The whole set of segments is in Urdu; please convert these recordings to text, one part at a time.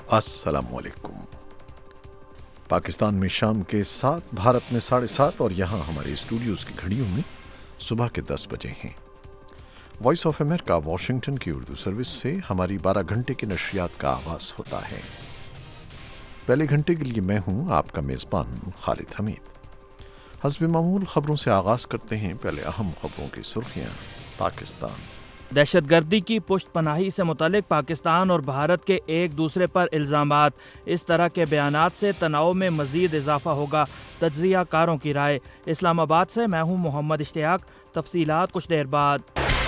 अस्सलाम वालेकुम। पाकिस्तान में शाम के 7, भारत में 7:30 और यहाँ हमारे स्टूडियोज़ की घड़ियों में सुबह के 10 बजे हैं। वॉइस ऑफ अमेरिका वाशिंगटन की उर्दू सर्विस से हमारी 12 घंटे की नशरियात का आगाज़ होता है। पहले घंटे के लिए मैं हूँ आपका मेज़बान खालिद हमीद। हस्ब मामूल खबरों से आगाज़ करते हैं। पहले अहम खबरों की सुर्खियाँ। पाकिस्तान दहशतगर्दी की पुष्ट पनाही से मुतालिक पाकिस्तान और भारत के एक दूसरे पर इल्ज़ामात। इस तरह के बयानात से तनाव में मज़ीद इजाफा होगा, तज्ज़िया कारों की राय। इस्लामाबाद से मैं हूँ मोहम्मद इश्तियाक। तफसीलात कुछ देर बाद।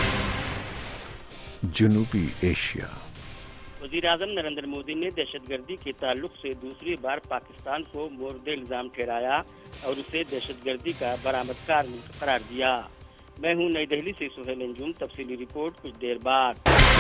जनूबी एशिया। वज़ीर-ए-आज़म नरेंद्र मोदी ने दहशतगर्दी के ताल्लुक से दूसरी बार पाकिस्तान को मोर्द इल्ज़ाम ठहराया और उसे दहशतगर्दी का बरामदकार मुल्क करार दिया। मैं हूं नई दिल्ली से सुहेल अंजुम। तफसीली रिपोर्ट कुछ देर बाद।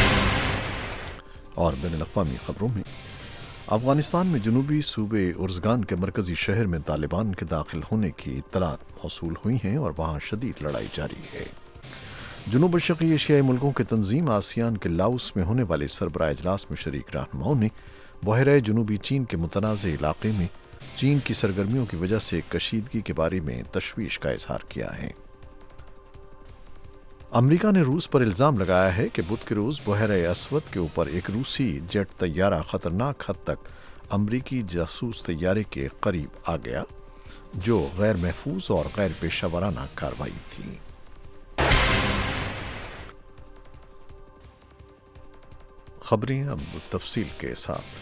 और बैनुल-अक़वामी खबरों में अफगानिस्तान में जनूबी सूबे उर्ज़गान के मरकजी शहर में तालिबान के दाखिल होने की इत्तलात मौसूल हुई हैं और वहाँ शदीद लड़ाई जारी है। जनूब मशरक़ी एशियाई मुल्कों के तंजीम आसियान के लाओस में होने वाले सरबराह इजलास में शरीक रहनुमाओं ने बहरे जनूबी चीन के मुतनाज़ इलाक़े में चीन की सरगर्मियों की वजह से कशीदगी के बारे में तशवीश का इजहार किया है। अमरीका ने रूस पर इल्ज़ाम लगाया है कि बुध के रोज़ बहरे अस्वद के ऊपर एक रूसी जेट तैयारा ख़तरनाक हद तक अमरीकी जासूस तैयारे के करीब आ गया, जो गैर महफूज और गैर पेशा वराना कार्रवाई थी। खबरें अब तफसील के साथ।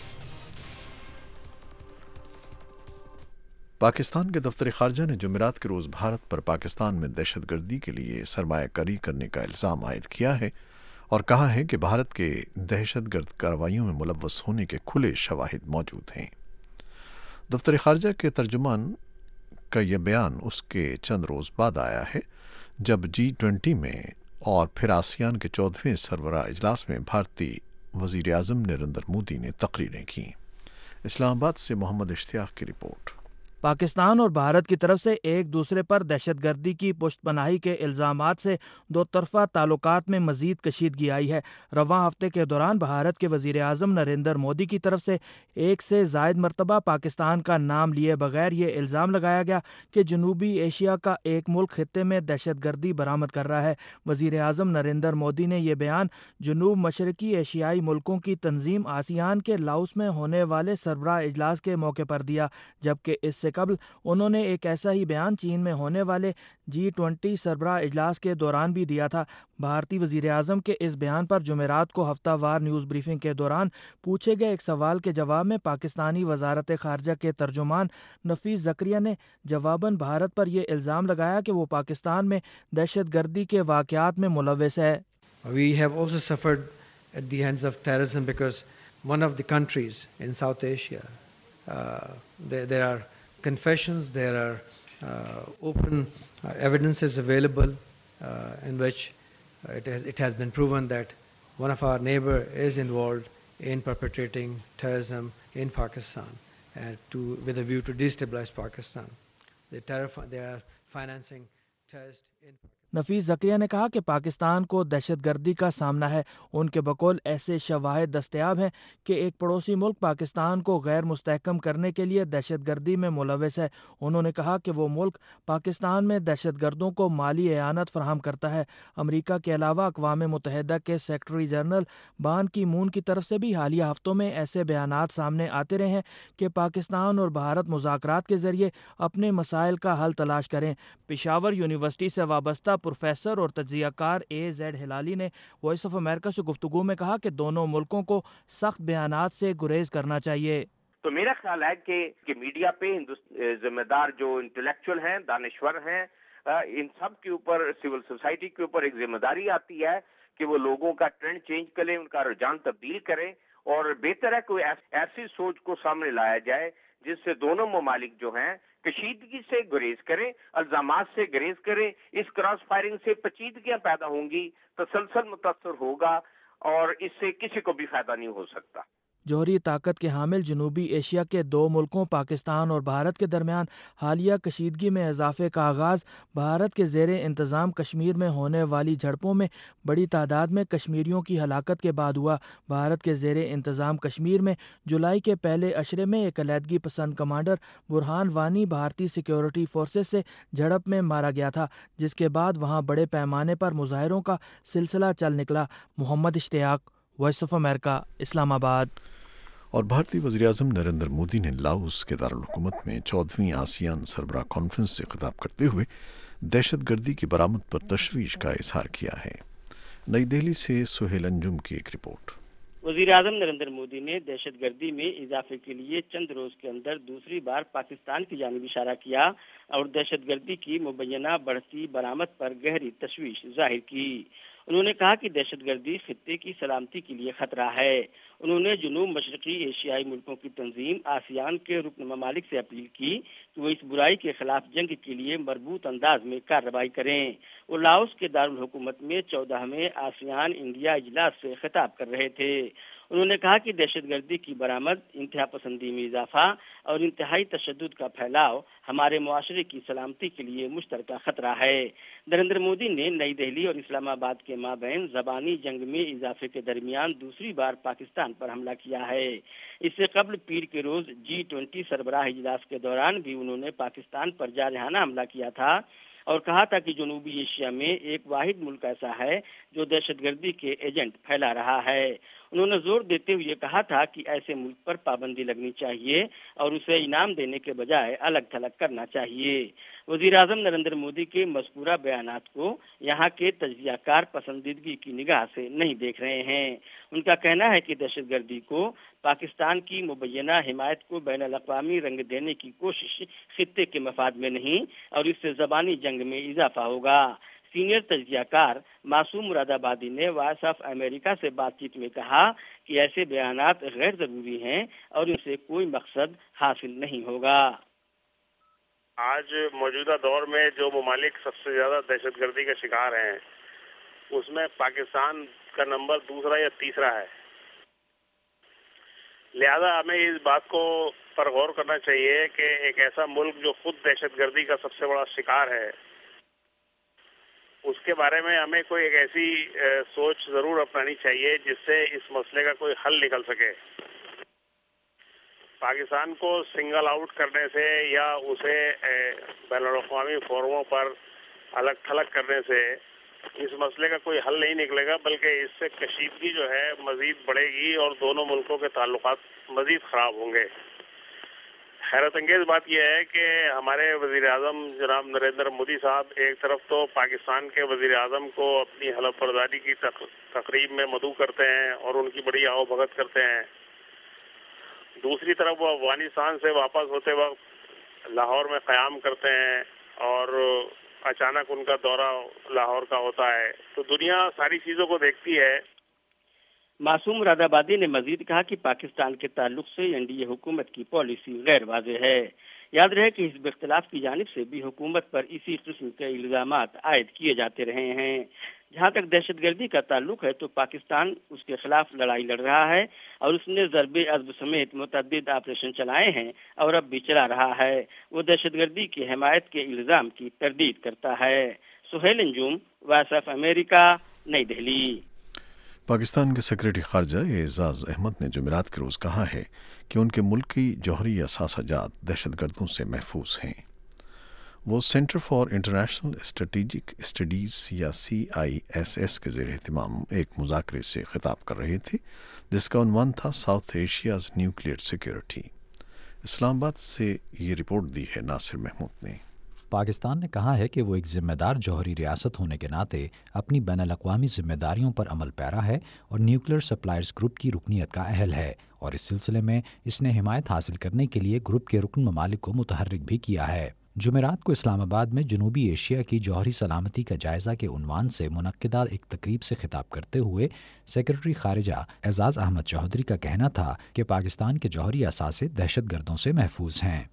पाकिस्तान के दफ्तर ख़ारजा ने जुमेरात के रोज़ भारत पर पाकिस्तान में दहशतगर्दी के लिए सरमायाकारी करने का इल्ज़ाम आयद किया है और कहा है कि भारत के दहशतगर्द कार्रवाइयों में मुलव्वस होने के खुले शवाहिद मौजूद हैं। दफ्तर ख़ारजा के तर्जुमान का यह बयान उसके चंद रोज़ बाद आया है जब G20 में और फिर आसियान के 14वें सरबराह इजलास में भारतीय वज़ीर-ए-आज़म नरेंद्र मोदी ने तकरीरें की। इस्लामाबाद से मोहम्मद इश्तियाक की रिपोर्ट। पाकिस्तान और भारत की तरफ से एक दूसरे पर दहशतगर्दी की पुष्ट पनाही के इल्ज़ामात से दो तरफ़ा ताल्लुकात में मज़ीद कशीदगी आई है। रवां हफ्ते के दौरान भारत के वज़ीर-ए-आज़म नरेंद्र मोदी की तरफ से एक से ज़ायद मरतबा पाकिस्तान का नाम लिए बगैर ये इल्ज़ाम लगाया गया कि जनूबी एशिया का एक मुल्क खित्ते में दहशतगर्दी बरामद कर रहा है। वज़ीर-ए-आज़म नरेंद्र मोदी ने यह बयान जनूब मशरक़ी एशियाई मुल्कों की तंजीम आसियान के लाओस में होने वाले सरबराह इजलास के मौके पर दिया, जबकि इससे कबल उन्होंने एक ऐसा ही बयान चीन में होने वाले G20 सरबराह इजलास के दौरान भी दिया था। भारतीय वज़ीर-ए-आज़म के इस बयान पर जुमेरात को हफ्तावार न्यूज़ ब्रीफिंग के दौरान पूछे गए एक सवाल के जवाब में पाकिस्तानी वज़ारत ख़ारजा के तर्जुमान नफ़ीस ज़करिया ने जवाबन भारत पर यह इल्ज़ाम लगाया कि वो पाकिस्तान में दहशतगर्दी के वाक़यात में मुलव्वस है। We have also suffered at the hands of terrorism because one of the countries in South Asia, there are confessions, there are open evidences available in which it has been proven that one of our neighbor is involved in perpetrating terrorism in Pakistan with a view to destabilize Pakistan. They are financing terrorists in Pakistan. नफ़ीस ज़करिया ने कहा कि पाकिस्तान को दहशतगर्दी का सामना है। उनके बकौल ऐसे शवाहिद दस्तयाब हैं कि एक पड़ोसी मुल्क पाकिस्तान को गैर मुस्तहकम करने के लिए दहशतगर्दी में मुलव्वस है। उन्होंने कहा कि वो मुल्क पाकिस्तान में दहशतगर्दों को माली एआनत फराहम करता है। अमरीका के अलावा अक़वाम मुत्तहिदा के सेक्रेटरी जनरल बान की मून की तरफ से भी हालिया हफ्तों में ऐसे बयानात सामने आते रहे हैं कि पाकिस्तान और भारत मुज़ाकरात के ज़रिए अपने मसाइल का हल तलाश करें। पेशावर यूनिवर्सिटी से वाबस्ता प्रोफेसर और तज्ज़ियाकार A.Z. हिलाली ने वॉइस ऑफ अमेरिका से गुफ्तगू में कहा कि दोनों मुल्कों को सख्त बयानात से गुरेज करना चाहिए। तो मेरा ख्याल है कि मीडिया पे जिम्मेदार जो इंटेलेक्चुअल हैं, दानिश्वर हैं, इन सब के ऊपर, सिविल सोसाइटी के ऊपर एक जिम्मेदारी आती है कि वो लोगों का ट्रेंड चेंज करें, उनका रुझान तब्दील करें और बेहतर है कोई ऐसी सोच को सामने लाया जाए जिससे दोनों ममालिक जो हैं कशीदगी से गुरेज करें, इल्जामात से गुरेज करें। इस क्रॉस फायरिंग से पेचीदगियां पैदा होंगी, तसलसल मुतासर होगा और इससे किसी को भी फायदा नहीं हो सकता। जौहरी ताकत के हामिल जनूबी एशिया के दो मुल्कों पाकिस्तान और भारत के दरमियान हालिया कशीदगी में इजाफे का आगाज़ भारत के ज़ेर इंतज़ाम कश्मीर में होने वाली झड़पों में बड़ी तादाद में कश्मीरियों की हलाकत के बाद हुआ। भारत के ज़ेर इंतज़ाम कश्मीर में जुलाई के पहले अशरे में एक अलहदगी पसंद कमांडर बुरहान वानी भारतीय सिक्योरिटी फोर्सेस से झड़प में मारा गया था, जिसके बाद वहां बड़े पैमाने पर मुजाहिरों का सिलसिला चल निकला। Mohammad Ishtiaq, voice of America, Islamabad. और भारतीय वज़ीर-ए-आज़म नरेंद्र मोदी ने लाओस के दारुल हुकूमत में 14वीं आसियान सरबराह कॉन्फ्रेंस से खिताब करते हुए दहशतगर्दी की बरामद पर तशवीश का इजहार किया है। नई दिल्ली से सुहेल अंजुम की एक रिपोर्ट। वज़ीर आज़म नरेंद्र मोदी ने दहशतगर्दी में इजाफे के लिए चंद रोज के अंदर दूसरी बार पाकिस्तान की जानिब इशारा किया और दहशतगर्दी की मुबैना बढ़ती बरामद पर गहरी तशवीश जाहिर की। उन्होंने कहा कि दहशतगर्दी खित्ते की सलामती के लिए खतरा है। उन्होंने जुनूब मशरकी एशियाई मुल्कों की तंजीम आसियान के रुकन ममालिक से अपील की कि वो इस बुराई के खिलाफ जंग के लिए मरबूत अंदाज में कार्रवाई करें। वो लाओस के दारुल हुकूमत में 14वें आसियान इंडिया इजलास से खिताब कर रहे थे। उन्होंने कहा कि दहशतगर्दी की बरामद, इंतहा पसंदी में इजाफा और इंतहाई तशद्दुद का फैलाव हमारे मुआशरे की सलामती के लिए मुश्तरका खतरा है। नरेंद्र मोदी ने नई दिल्ली और इस्लामाबाद के माबैन ज़बानी जंग में इजाफे के दरमियान दूसरी बार पाकिस्तान पर हमला किया है। इससे कबल पीर के रोज G20 सरबराह इजलास के दौरान भी उन्होंने पाकिस्तान पर जारहाना हमला किया था और कहा था कि जनूबी एशिया में एक वाहिद मुल्क ऐसा है जो दहशतगर्दी के एजेंट फैला रहा है। उन्होंने जोर देते हुए कहा था कि ऐसे मुल्क पर पाबंदी लगनी चाहिए और उसे इनाम देने के बजाय अलग थलग करना चाहिए। वज़ीर आज़म नरेंद्र मोदी के मज़कूरा बयानात को यहाँ के तज्ज़ियाकार पसंदीदगी की निगाह से नहीं देख रहे हैं। उनका कहना है कि दहशतगर्दी को पाकिस्तान की मुबैना हिमायत को बैनुल-अक़वामी रंग देने की कोशिश खित्ते के मफाद में नहीं और इससे ज़बानी जंग में इजाफा होगा। सीनियर तज्ज़ियाकार मासूम मुरादाबादी ने वॉइस ऑफ अमेरिका से बातचीत में कहा कि ऐसे बयानात गैर जरूरी हैं और इनसे कोई मकसद हासिल नहीं होगा। आज मौजूदा दौर में जो ममालिक सबसे ज्यादा दहशतगर्दी का शिकार हैं, उसमें पाकिस्तान का नंबर दूसरा या तीसरा है। लिहाजा हमें इस बात को पर गौर करना चाहिए कि एक ऐसा मुल्क जो खुद दहशतगर्दी का सबसे बड़ा शिकार है, उसके बारे में हमें कोई एक ऐसी सोच जरूर अपनानी चाहिए जिससे इस मसले का कोई हल निकल सके। पाकिस्तान को सिंगल आउट करने से या उसे बैनुल-अक़वामी फोरमों पर अलग थलग करने से इस मसले का कोई हल नहीं निकलेगा, बल्कि इससे कशीदगी जो है मजीद बढ़ेगी और दोनों मुल्कों के ताल्लुकात मजीद खराब होंगे। हैरत अंगेज बात यह है कि हमारे वज़ीर आज़म जनाब नरेंद्र मोदी साहब एक तरफ तो पाकिस्तान के वज़ीर आज़म को अपनी हलफ बर्दारी की तकरीब में मदऊ करते हैं और उनकी बड़ी आओभगत करते हैं, दूसरी तरफ वो अफगानिस्तान से वापस होते वक्त लाहौर में क़याम करते हैं और अचानक उनका दौरा लाहौर का होता है। तो दुनिया सारी चीज़ों को देखती है। मासूम मुरादाबादी ने मजीद कहा कि पाकिस्तान के ताल्लुक से एनडीए हुकूमत की पॉलिसी गैर वाज़ेह है। याद रहे कि हिज़्ब इख्तिलाफ की जानिब से भी हुकूमत पर इसी किस्म के इल्ज़ामात आयद किए जाते रहे हैं। जहाँ तक दहशतगर्दी का ताल्लुक है तो पाकिस्तान उसके खिलाफ लड़ाई लड़ रहा है और उसने ज़रबे अज़्ब समेत मुतअद्दिद ऑपरेशन चलाए हैं और अब भी चला रहा है। वो दहशतगर्दी की हिमायत के इल्ज़ाम की तरदीद करता है। Suhail Anjum, voice of America, New Delhi. Pakistan के सेक्रेटरी खारजा एजाज अहमद ने जुमेरात के रोज़ कहा है कि उनके मुल्क की जौहरी असासाजात दहशतगर्दों से महफूज हैं। वो centre for international strategic studies या CISS के ज़ेर एहतिमाम एक मुज़ाकरे से खिताब कर रहे थे, जिसका उन्वान था South Asia's nuclear security. Islamabad से ये रिपोर्ट दी है नासिर महमूद ने। पाकिस्तान ने कहा है कि वो एक ज़िम्मेदार जौहरी रियासत होने के नाते अपनी बैनुल-अक़वामी ज़िम्मेदारियों पर अमल पैरा है और न्यूक्लियर सप्लायर्स ग्रुप की रुकनीत का अहल है, और इस सिलसिले में इसने हिमायत हासिल करने के लिए ग्रुप के रुकन ममालिक को मुतहर्रिक भी किया है। जुमेरात को इस्लामाबाद में जनूबी एशिया की जौहरी सलामती का जायज़ा के उन्वान से मुनक्किदा एक तकरीब से खिताब करते हुए सेक्रेटरी खारिजा एजाज अहमद चौधरी का कहना था कि पाकिस्तान के जौहरी असासे दहशतगर्दों से महफूज हैं।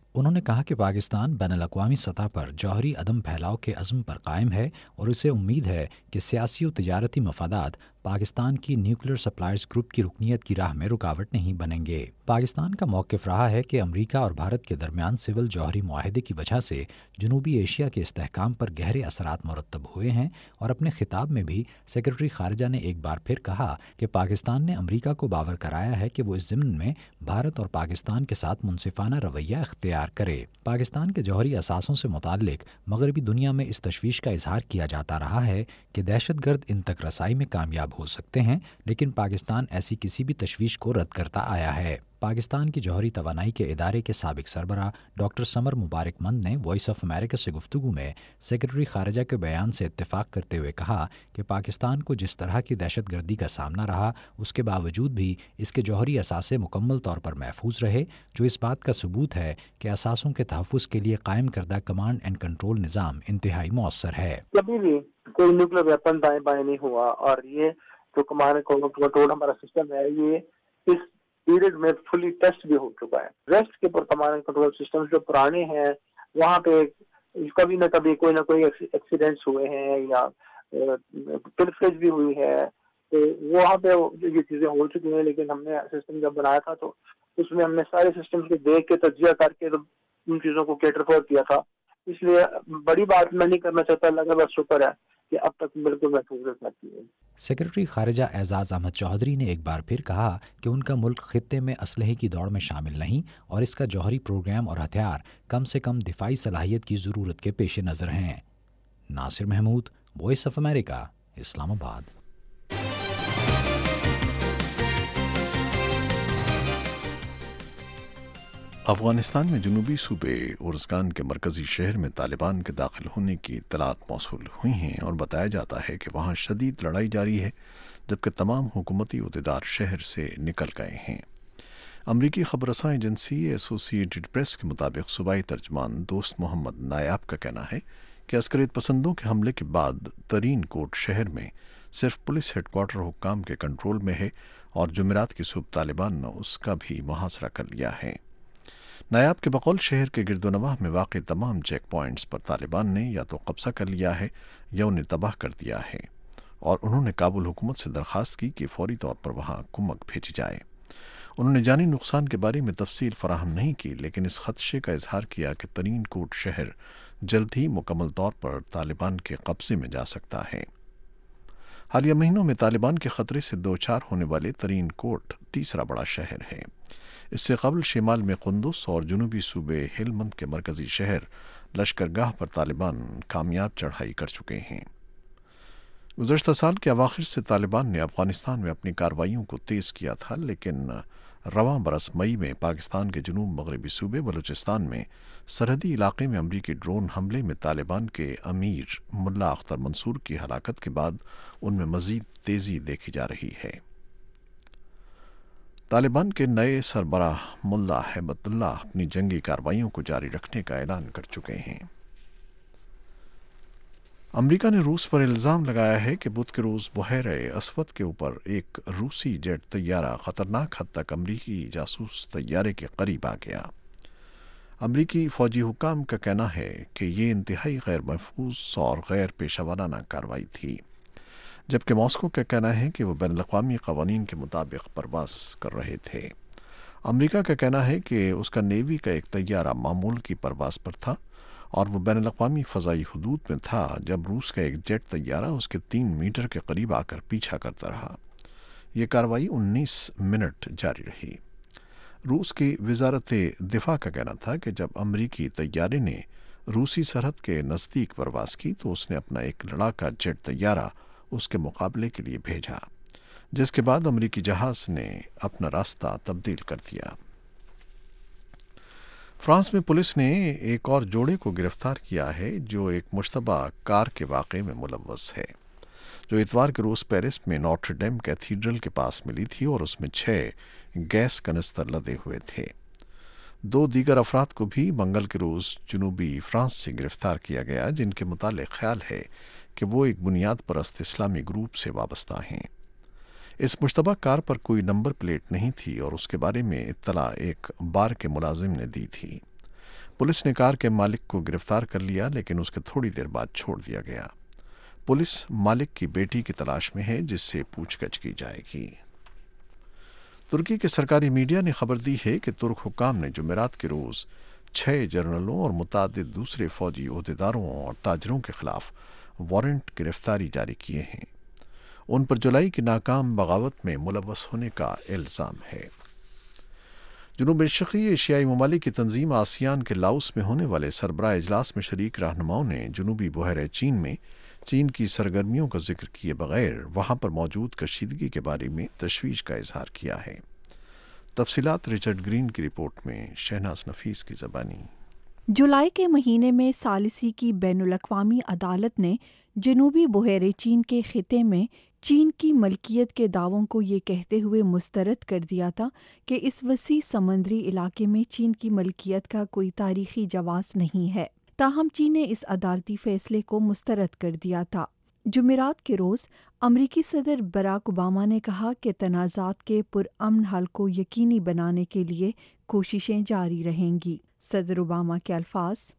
انہوں نے کہا کہ پاکستان بین الاقوامی سطح پر جوہری عدم پھیلاؤ کے عزم پر قائم ہے اور اسے امید ہے کہ سیاسی و تجارتی مفادات پاکستان کی نیوکلیر سپلائرز گروپ کی رکنیت کی راہ میں رکاوٹ نہیں بنیں گے۔ پاکستان کا موقف رہا ہے کہ امریکہ اور بھارت کے درمیان سول جوہری معاہدے کی وجہ سے جنوبی ایشیا کے استحکام پر گہرے اثرات مرتب ہوئے ہیں، اور اپنے خطاب میں بھی سیکرٹری خارجہ نے ایک بار پھر کہا کہ پاکستان نے امریکہ کو باور کرایا ہے کہ وہ اس ضمن میں بھارت اور پاکستان کے ساتھ منصفانہ رویہ اختیار کرے۔ پاکستان کے جوہری اثاثوں سے متعلق مغربی دنیا میں اس تشویش کا اظہار کیا جاتا رہا ہے کہ دہشت گرد ان تک رسائی میں کامیاب ہو سکتے ہیں، لیکن پاکستان ایسی کسی بھی تشویش کو رد کرتا آیا ہے۔ پاکستان کی جوہری توانائی کے ادارے کے سابق سربراہ ڈاکٹر سمر مبارک مند نے وائس آف امریکہ سے گفتگو میں سیکرٹری خارجہ کے بیان سے اتفاق کرتے ہوئے کہا کہ پاکستان کو جس طرح کی دہشت گردی کا سامنا رہا، اس کے باوجود بھی اس کے جوہری اثاثے مکمل طور پر محفوظ رہے، جو اس بات کا ثبوت ہے کہ اثاثوں کے تحفظ کے لیے قائم کردہ کمانڈ اینڈ کنٹرول نظام انتہائی مؤثر ہے۔ کبھی بھی کوئی نیوکلیر ویپن دائیں بائیں نہیں ہوا، اور یہ جو کمانڈ کنٹرول ہمارا سسٹم ہے، یہ اس پیریڈ میں فلی ٹیسٹ بھی ہو چکا ہے۔ ریسٹ کے کمانڈ کنٹرول سسٹم جو پرانے ہیں، وہاں پہ کبھی نہ کبھی کوئی ایکسیڈنٹس ہوئے ہیں یا پلفریج بھی ہوئی ہے، تو وہاں پہ یہ چیزیں ہو چکی ہیں، لیکن ہم نے سسٹم جب بنایا تھا تو اس میں ہم نے سارے سسٹم کو دیکھ کے تجزیہ کر کے ان چیزوں کو کیٹر فور کیا تھا۔ اس لیے بڑی بات میں نہیں کرنا چاہتا، اللہ کا بس شکر ہے کہ اب تک بالکل محفوظ رکھتی ہے۔ سیکرٹری خارجہ اعزاز احمد چودھری نے ایک بار پھر کہا کہ ان کا ملک خطے میں اسلحے کی دوڑ میں شامل نہیں، اور اس کا جوہری پروگرام اور ہتھیار کم سے کم دفاعی صلاحیت کی ضرورت کے پیش نظر ہیں۔ Nasir Mahmood, voice of America, Islamabad. Afghanistan میں جنوبی صوبے ارزگان کے مرکزی شہر میں طالبان کے داخل ہونے کی اطلاعات موصول ہوئی ہیں، اور بتایا جاتا ہے کہ وہاں شدید لڑائی جاری ہے، جبکہ تمام حکومتی عہدیدار شہر سے نکل گئے ہیں۔ امریکی خبر رساں ایجنسی ایسوسی ایٹڈ پریس کے مطابق صوبائی ترجمان دوست محمد نایاب کا کہنا ہے کہ عسکریت پسندوں کے حملے کے بعد ترین کوٹ شہر میں صرف پولیس ہیڈ کوارٹر حکام کے کنٹرول میں ہے، اور جمعرات کی صبح طالبان نے اس کا بھی محاصرہ کر لیا ہے۔ نایاب کے بقول شہر کے گرد و نواح میں واقع تمام چیک پوائنٹس پر طالبان نے یا تو قبضہ کر لیا ہے یا انہیں تباہ کر دیا ہے، اور انہوں نے کابل حکومت سے درخواست کی کہ فوری طور پر وہاں کمک بھیجی جائے۔ انہوں نے جانی نقصان کے بارے میں تفصیل فراہم نہیں کی، لیکن اس خدشے کا اظہار کیا کہ ترین کوٹ شہر جلد ہی مکمل طور پر طالبان کے قبضے میں جا سکتا ہے۔ حالیہ مہینوں میں طالبان کے خطرے سے دوچار ہونے والے ترین کوٹ تیسرا بڑا شہر ہے۔ اس سے قبل شمال میں قندوز اور جنوبی صوبے ہلمند کے مرکزی شہر لشکرگاہ پر طالبان کامیاب چڑھائی کر چکے ہیں۔ گزشتہ سال کے اواخر سے طالبان نے افغانستان میں اپنی کارروائیوں کو تیز کیا تھا، لیکن رواں برس مئی میں پاکستان کے جنوب مغربی صوبے بلوچستان میں سرحدی علاقے میں امریکی ڈرون حملے میں طالبان کے امیر ملا اختر منصور کی ہلاکت کے بعد ان میں مزید تیزی دیکھی جا رہی ہے۔ طالبان کے نئے سربراہ ملا ہیبت اللہ اپنی جنگی کارروائیوں کو جاری رکھنے کا اعلان کر چکے ہیں۔ امریکہ نے روس پر الزام لگایا ہے کہ بدھ کے روز بحیرہ اسود کے اوپر ایک روسی جیٹ طیارہ خطرناک حد تک امریکی جاسوس طیارے کے قریب آ گیا۔ امریکی فوجی حکام کا کہنا ہے کہ یہ انتہائی غیر محفوظ اور غیر پیشہ ورانہ کارروائی تھی، جبکہ ماسکو کا کہنا ہے کہ وہ بین الاقوامی قوانین کے مطابق پرواز کر رہے تھے۔ امریکہ کا کہنا ہے کہ اس کا نیوی کا ایک طیارہ معمول کی پرواز پر تھا، اور وہ بین الاقوامی فضائی حدود میں تھا جب روس کا ایک جیٹ طیارہ اس کے 3 میٹر کے قریب آ کر پیچھا کرتا رہا۔ یہ کارروائی 19 منٹ جاری رہی۔ روس کی وزارت دفاع کا کہنا تھا کہ جب امریکی طیارے نے روسی سرحد کے نزدیک پرواز کی تو اس نے اپنا ایک لڑاکا جیٹ طیارہ اس کے مقابلے کے لیے بھیجا، جس کے بعد امریکی جہاز نے اپنا راستہ تبدیل کر دیا۔ فرانس میں پولیس نے ایک اور جوڑے کو گرفتار کیا ہے جو ایک مشتبہ کار کے واقعے میں ملوث ہے، جو اتوار کے روز پیرس میں نوٹر ڈیم کیتھیڈرل کے پاس ملی تھی، اور اس میں 6 گیس کنستر لدے ہوئے تھے۔ 2 دیگر افراد کو بھی منگل کے روز جنوبی فرانس سے گرفتار کیا گیا، جن کے متعلق خیال ہے کہ وہ ایک بنیاد پرست اسلامی گروپ سے وابستہ ہیں۔ اس مشتبہ کار پر کوئی نمبر پلیٹ نہیں تھی، اور اس کے بارے میں اطلاع ایک بار کے ملازم نے دی تھی۔ पुलिस ने कार के मालिक को गिरफ्तार कर लिया, लेकिन उसके थोड़ी देर बाद छोड़ दिया गया। पुलिस मालिक की बेटी की तलाश में है, जिससे पूछताछ की जाएगी। तुर्की के सरकारी मीडिया ने खबर दी है कि तुर्क हुक्काम ने जुमेरात के रोज़ 6 जनरलों और मुतअद्दिद दूसरे फौजी ओहदेदारों और ताजरों के खिलाफ वारंट गिरफ्तारी जारी किए हैं। उन पर जुलाई की नाकाम बगावत में मुलव्वस होने का इल्ज़ाम है। जनूब मशरक़ी एशियाई ममालिक की तंजीम आसियान के लाओस में होने वाले सरबराह इजलास में शरीक रहनुमाओं ने जनूबी बहर चीन में चीन की सरगर्मियों का जिक्र किए बगैर वहाँ पर मौजूद कशीदगी के बारे में तशवीश का इजहार किया है। तफसीलात रिचर्ड ग्रीन की रिपोर्ट में शहनाज नफीस की ज़बानी। जुलाई के महीने में सालिसी की बैनुल-अक़वामी अदालत ने जनूबी बहर चीन के खिते में चीन की मलकियत के दावों को ये कहते हुए मुस्तरद कर दिया था कि इस वसी समंदरी इलाके में चीन की मलकियत का कोई तारीखी जवाज़ नहीं है। ताहम चीन ने इस अदालती फ़ैसले को मुस्तरद कर दिया था। जुमेरात के रोज़ अमरीकी सदर बराक ओबामा ने कहा कि तनाज़ात के पुरअमन हल को यकीनी बनाने के लिए कोशिशें जारी रहेंगी। सदर ओबामा के अल्फाज,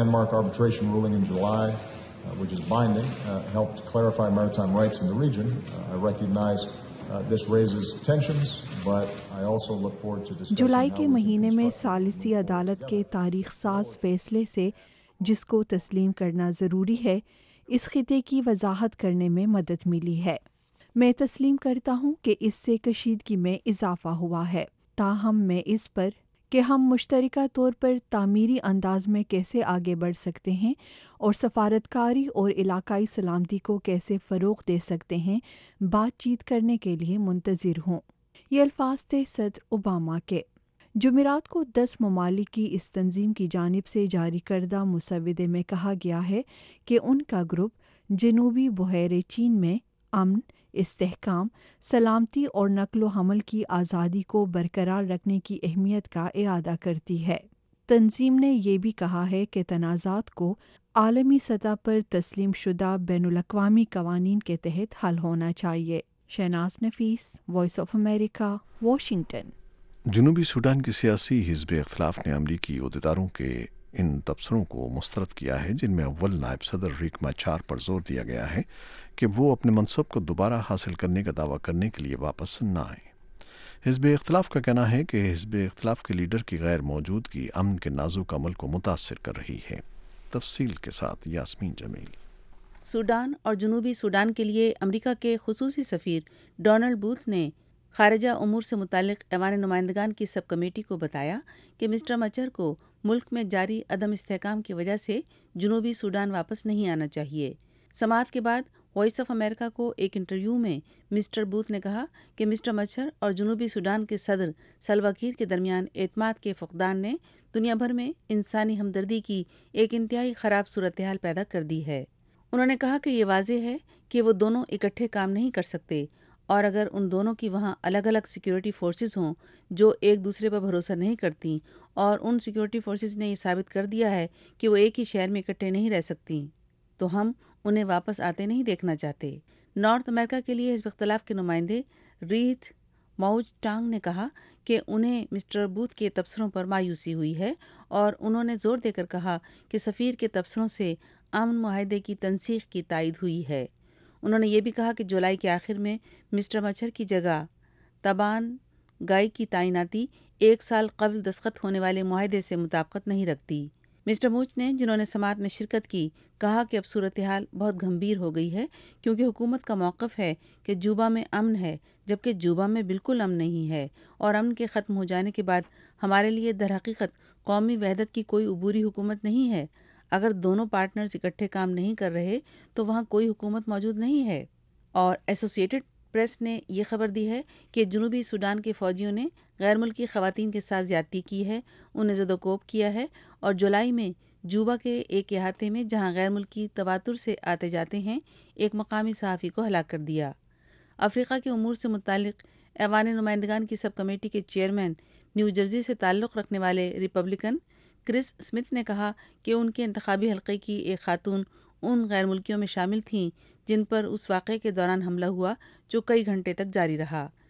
which is binding, helped clarify maritime rights in the region. I recognize this raises tensions, but I also look forward to discussing जुलाई के महीने में सालिसी अदालत के तारीख साज फैसले से, जिसको तस्लीम करना ज़रूरी है, इस खिते की वजाहत करने में मदद मिली है। मैं तस्लीम करता हूँ कि इससे कशीदगी में इजाफ़ा हुआ है। ताहम मैं इस पर कि हम मुश्तरका तौर पर तामीरी अंदाज में कैसे आगे बढ़ सकते हैं और सफारतकारी और इलाकाई सलामती को कैसे फ़रोग़ दे सकते हैं, बातचीत करने के लिए मुंतज़िर हूँ। ये अल्फाज थे सदर ओबामा के। जुमेरात को 10 ममालिक की इस तंजीम की जानिब से जारी करदा मुसविदे में कहा गया है कि उनका ग्रुप जनूबी बहर चीन में अमन, इस्तेहकाम, सलामती और नक्लो हमल की आज़ादी को बरकरार रखने की अहमियत का इआदा करती है। तंजीम ने यह भी कहा है कि तनाज़ात को आलमी सतह पर तस्लीम शुदा बैनुल-अक़वामी कवानीन के तहत हल होना चाहिए। Shahnaz Nafees, voice of America, Washington. जनूबी सूडान की सियासी हिज़्ब इख्तिलाफ ने अमरीकी ओहदेदारों के इन तबसरों को मुस्तरद किया है, जिनमें अव्वल नायब सदर रिक माचार पर जोर दिया गया है कि वो अपने मनसब को दोबारा हासिल करने का दावा करने के लिए वापस न आए। हिज़्ब इख्तिलाफ का कहना है कि हिज़्ब इख्तिलाफ के लीडर की गैर मौजूदगी अमन के नाजुक अमल को मुतासिर कर रही है। तफसील के साथ यास्मीन जमील। सूडान और जनूबी सूडान के लिए अमेरिका के खुसूसी सफ़ीर डोनाल्ड बूथ ने खारजा उमूर से मुतालिक ऐवान नुमाइंदगान की सब कमेटी को बताया कि मिस्टर मचर को मुल्क में जारी अदम इस्तेहकाम की वजह से जनूबी सूडान वापस नहीं आना चाहिए। समाअत के बाद वॉइस ऑफ अमेरिका को एक इंटरव्यू में मिस्टर बूथ ने कहा कि मिस्टर मचर और जनूबी सूडान के सदर सल्वा कीर के दरमियान एतमाद के फुकदान ने दुनिया भर में इंसानी हमदर्दी की एक इंतहाई ख़राब सूरत हाल पैदा कर दी है। उन्होंने कहा कि ये वाज़ेह है कि वो दोनों इकट्ठे काम नहीं कर सकते और अगर उन दोनों की वहाँ अलग अलग सिक्योरिटी फोर्सेस हों जो एक दूसरे पर भरोसा नहीं करती, और उन सिक्योरिटी फोर्सेस ने ये साबित कर दिया है कि वो एक ही शहर में इकट्ठे नहीं रह सकती, तो हम उन्हें वापस आते नहीं देखना चाहते। नॉर्थ अमेरिका के लिए हिज़्ब इख्तिलाफ के नुमाइंदे रीथ माउज टांग ने कहा कि उन्हें मिस्टर बूथ के तबसरों पर मायूसी हुई है और उन्होंने ज़ोर देकर कहा कि सफ़ीर के तबसरों से अमन मुआहदे की तनसीख की तायद हुई है। उन्होंने ये भी कहा कि जुलाई के आखिर में मिस्टर मचर की जगह तबान गाय की तैनाती 1 साल कबल दस्तखत होने वाले मुआहदे से मुताबिकत नहीं रखती। मिस्टर मूच ने, जिन्होंने समाअत में शिरकत की, कहा कि अब सूरत हाल बहुत गंभीर हो गई है क्योंकि हुकूमत का मौक़िफ़ है कि जूबा में अमन है, जबकि जूबा में बिल्कुल अमन नहीं है और अमन के ख़त्म हो जाने के बाद हमारे लिए दर हकीकत कौमी वहदत की कोई अबूरी हुकूमत नहीं है। अगर दोनों पार्टनर्स इकट्ठे काम नहीं कर रहे तो वहाँ कोई हुकूमत मौजूद नहीं है। और एसोसिएटेड प्रेस ने यह खबर दी है कि जनूबी सूडान के फ़ौजियों ने गैर मुल्की ख़वातीन के साथ ज़्यादती की है, उन्हें ज़दोकोब किया है और जुलाई में जूबा के एक इहाते में जहाँ गैर मुल्की तवातुर से आते जाते हैं एक मकामी सहाफ़ी को हलाक कर दिया। अफ्रीका के उमूर से मुतालिक ऐवान नुमाइंदगान की सब कमेटी के चेयरमैन न्यू जर्सी से ताल्लुक़ रखने वाले रिपब्लिकन क्रिस स्मिथ ने कहा कि उनके इंतखाबी हल्के की एक खातून उन गैर मुल्कियों में शामिल थीं जिन पर उस वाक़े के दौरान हमला हुआ जो कई घंटे तक जारी रहा।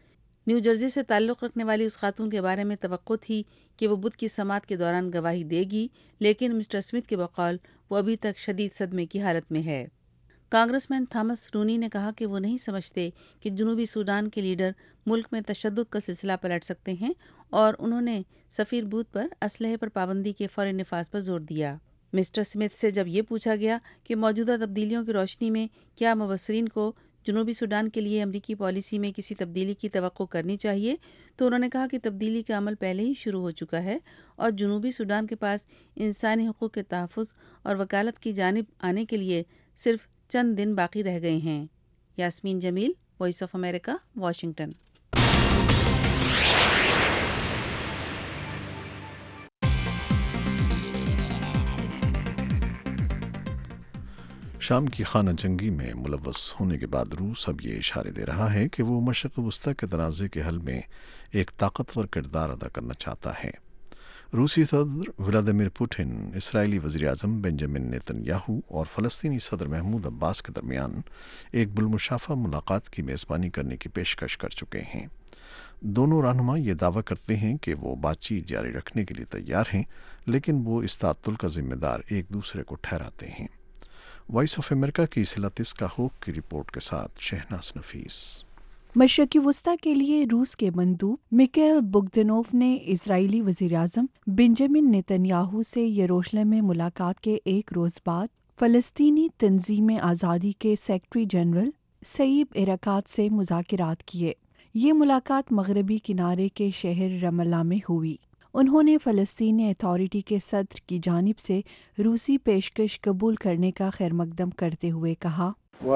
نیو جرسی سے تعلق رکھنے والی اس خاتون کے بارے میں توقع تھی کہ وہ بدھ کی سماعت کے دوران گواہی دے گی، لیکن مسٹر اسمتھ کے بقول وہ ابھی تک شدید صدمے کی حالت میں ہے۔ کانگریس مین تھامس رونی نے کہا کہ وہ نہیں سمجھتے کہ جنوبی سوڈان کے لیڈر ملک میں تشدد کا سلسلہ پلٹ سکتے ہیں، اور انہوں نے سفیر بوتھ پر اسلحے پر پابندی کے فوری نفاذ پر زور دیا۔ مسٹر اسمتھ سے جب یہ پوچھا گیا کہ موجودہ تبدیلیوں کی روشنی میں کیا مبصرین کو جنوبی سوڈان کے لیے امریکی پالیسی میں کسی تبدیلی کی توقع کرنی چاہیے، تو انہوں نے کہا کہ تبدیلی کا عمل پہلے ہی شروع ہو چکا ہے اور جنوبی سوڈان کے پاس انسانی حقوق کے تحفظ اور وکالت کی جانب آنے کے لیے صرف چند دن باقی رہ گئے ہیں۔ Yasmeen Jamil, voice of America, Washington. شام کی خانہ جنگی میں ملوث ہونے کے بعد روس اب یہ اشارے دے رہا ہے کہ وہ مشرق وسطیٰ کے تنازع کے حل میں ایک طاقتور کردار ادا کرنا چاہتا ہے۔ روسی صدر ولادیمیر پوٹن اسرائیلی وزیر اعظم بنجامن نیتن یاہو اور فلسطینی صدر محمود عباس کے درمیان ایک بالمشافہ ملاقات کی میزبانی کرنے کی پیشکش کر چکے ہیں۔ دونوں رہنما یہ دعویٰ کرتے ہیں کہ وہ بات چیت جاری رکھنے کے لیے تیار ہیں، لیکن وہ اس تعطل کا ذمہ دار ایک دوسرے کو ٹھہراتے ہیں۔ وائس آف امریکہ کی سلاتسکا ہوک کی رپورٹ کے ساتھ شہناز نفیس۔ مشرقی وسطیٰ کے لیے روس کے مندوب میکائل بوگدنوف نے اسرائیلی وزیر اعظم بنجامن نیتن یاہو سے یروشلم میں ملاقات کے ایک روز بعد فلسطینی تنظیم آزادی کے سیکرٹری جنرل سیب ارکات سے مذاکرات کیے۔ یہ ملاقات مغربی کنارے کے شہر رام اللہ میں ہوئی۔ انہوں نے فلسطینی اتھارٹی کے صدر کی جانب سے روسی پیشکش قبول کرنے کا خیر مقدم کرتے ہوئے کہا،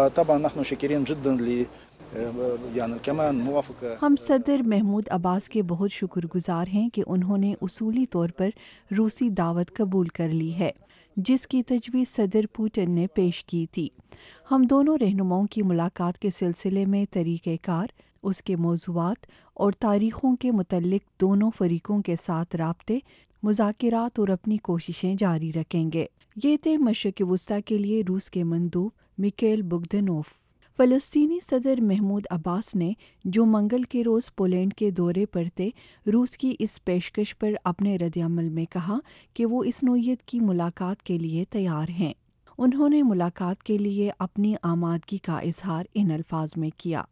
ہم صدر محمود عباس کے بہت شکر گزار ہیں کہ انہوں نے اصولی طور پر روسی دعوت قبول کر لی ہے جس کی تجویز صدر پوٹن نے پیش کی تھی۔ ہم دونوں رہنماؤں کی ملاقات کے سلسلے میں طریقہ کار، اس کے موضوعات اور تاریخوں کے متعلق دونوں فریقوں کے ساتھ رابطے، مذاکرات اور اپنی کوششیں جاری رکھیں گے۔ یہ تھے مشرق وسطیٰ کے لیے روس کے مندوب میکائل بوگدنوف۔ فلسطینی صدر محمود عباس نے جو منگل کے روز پولینڈ کے دورے پر تھے، روس کی اس پیشکش پر اپنے رد عمل میں کہا کہ وہ اس نوعیت کی ملاقات کے لیے تیار ہیں۔ انہوں نے ملاقات کے لیے اپنی آمادگی کا اظہار ان الفاظ میں کیا،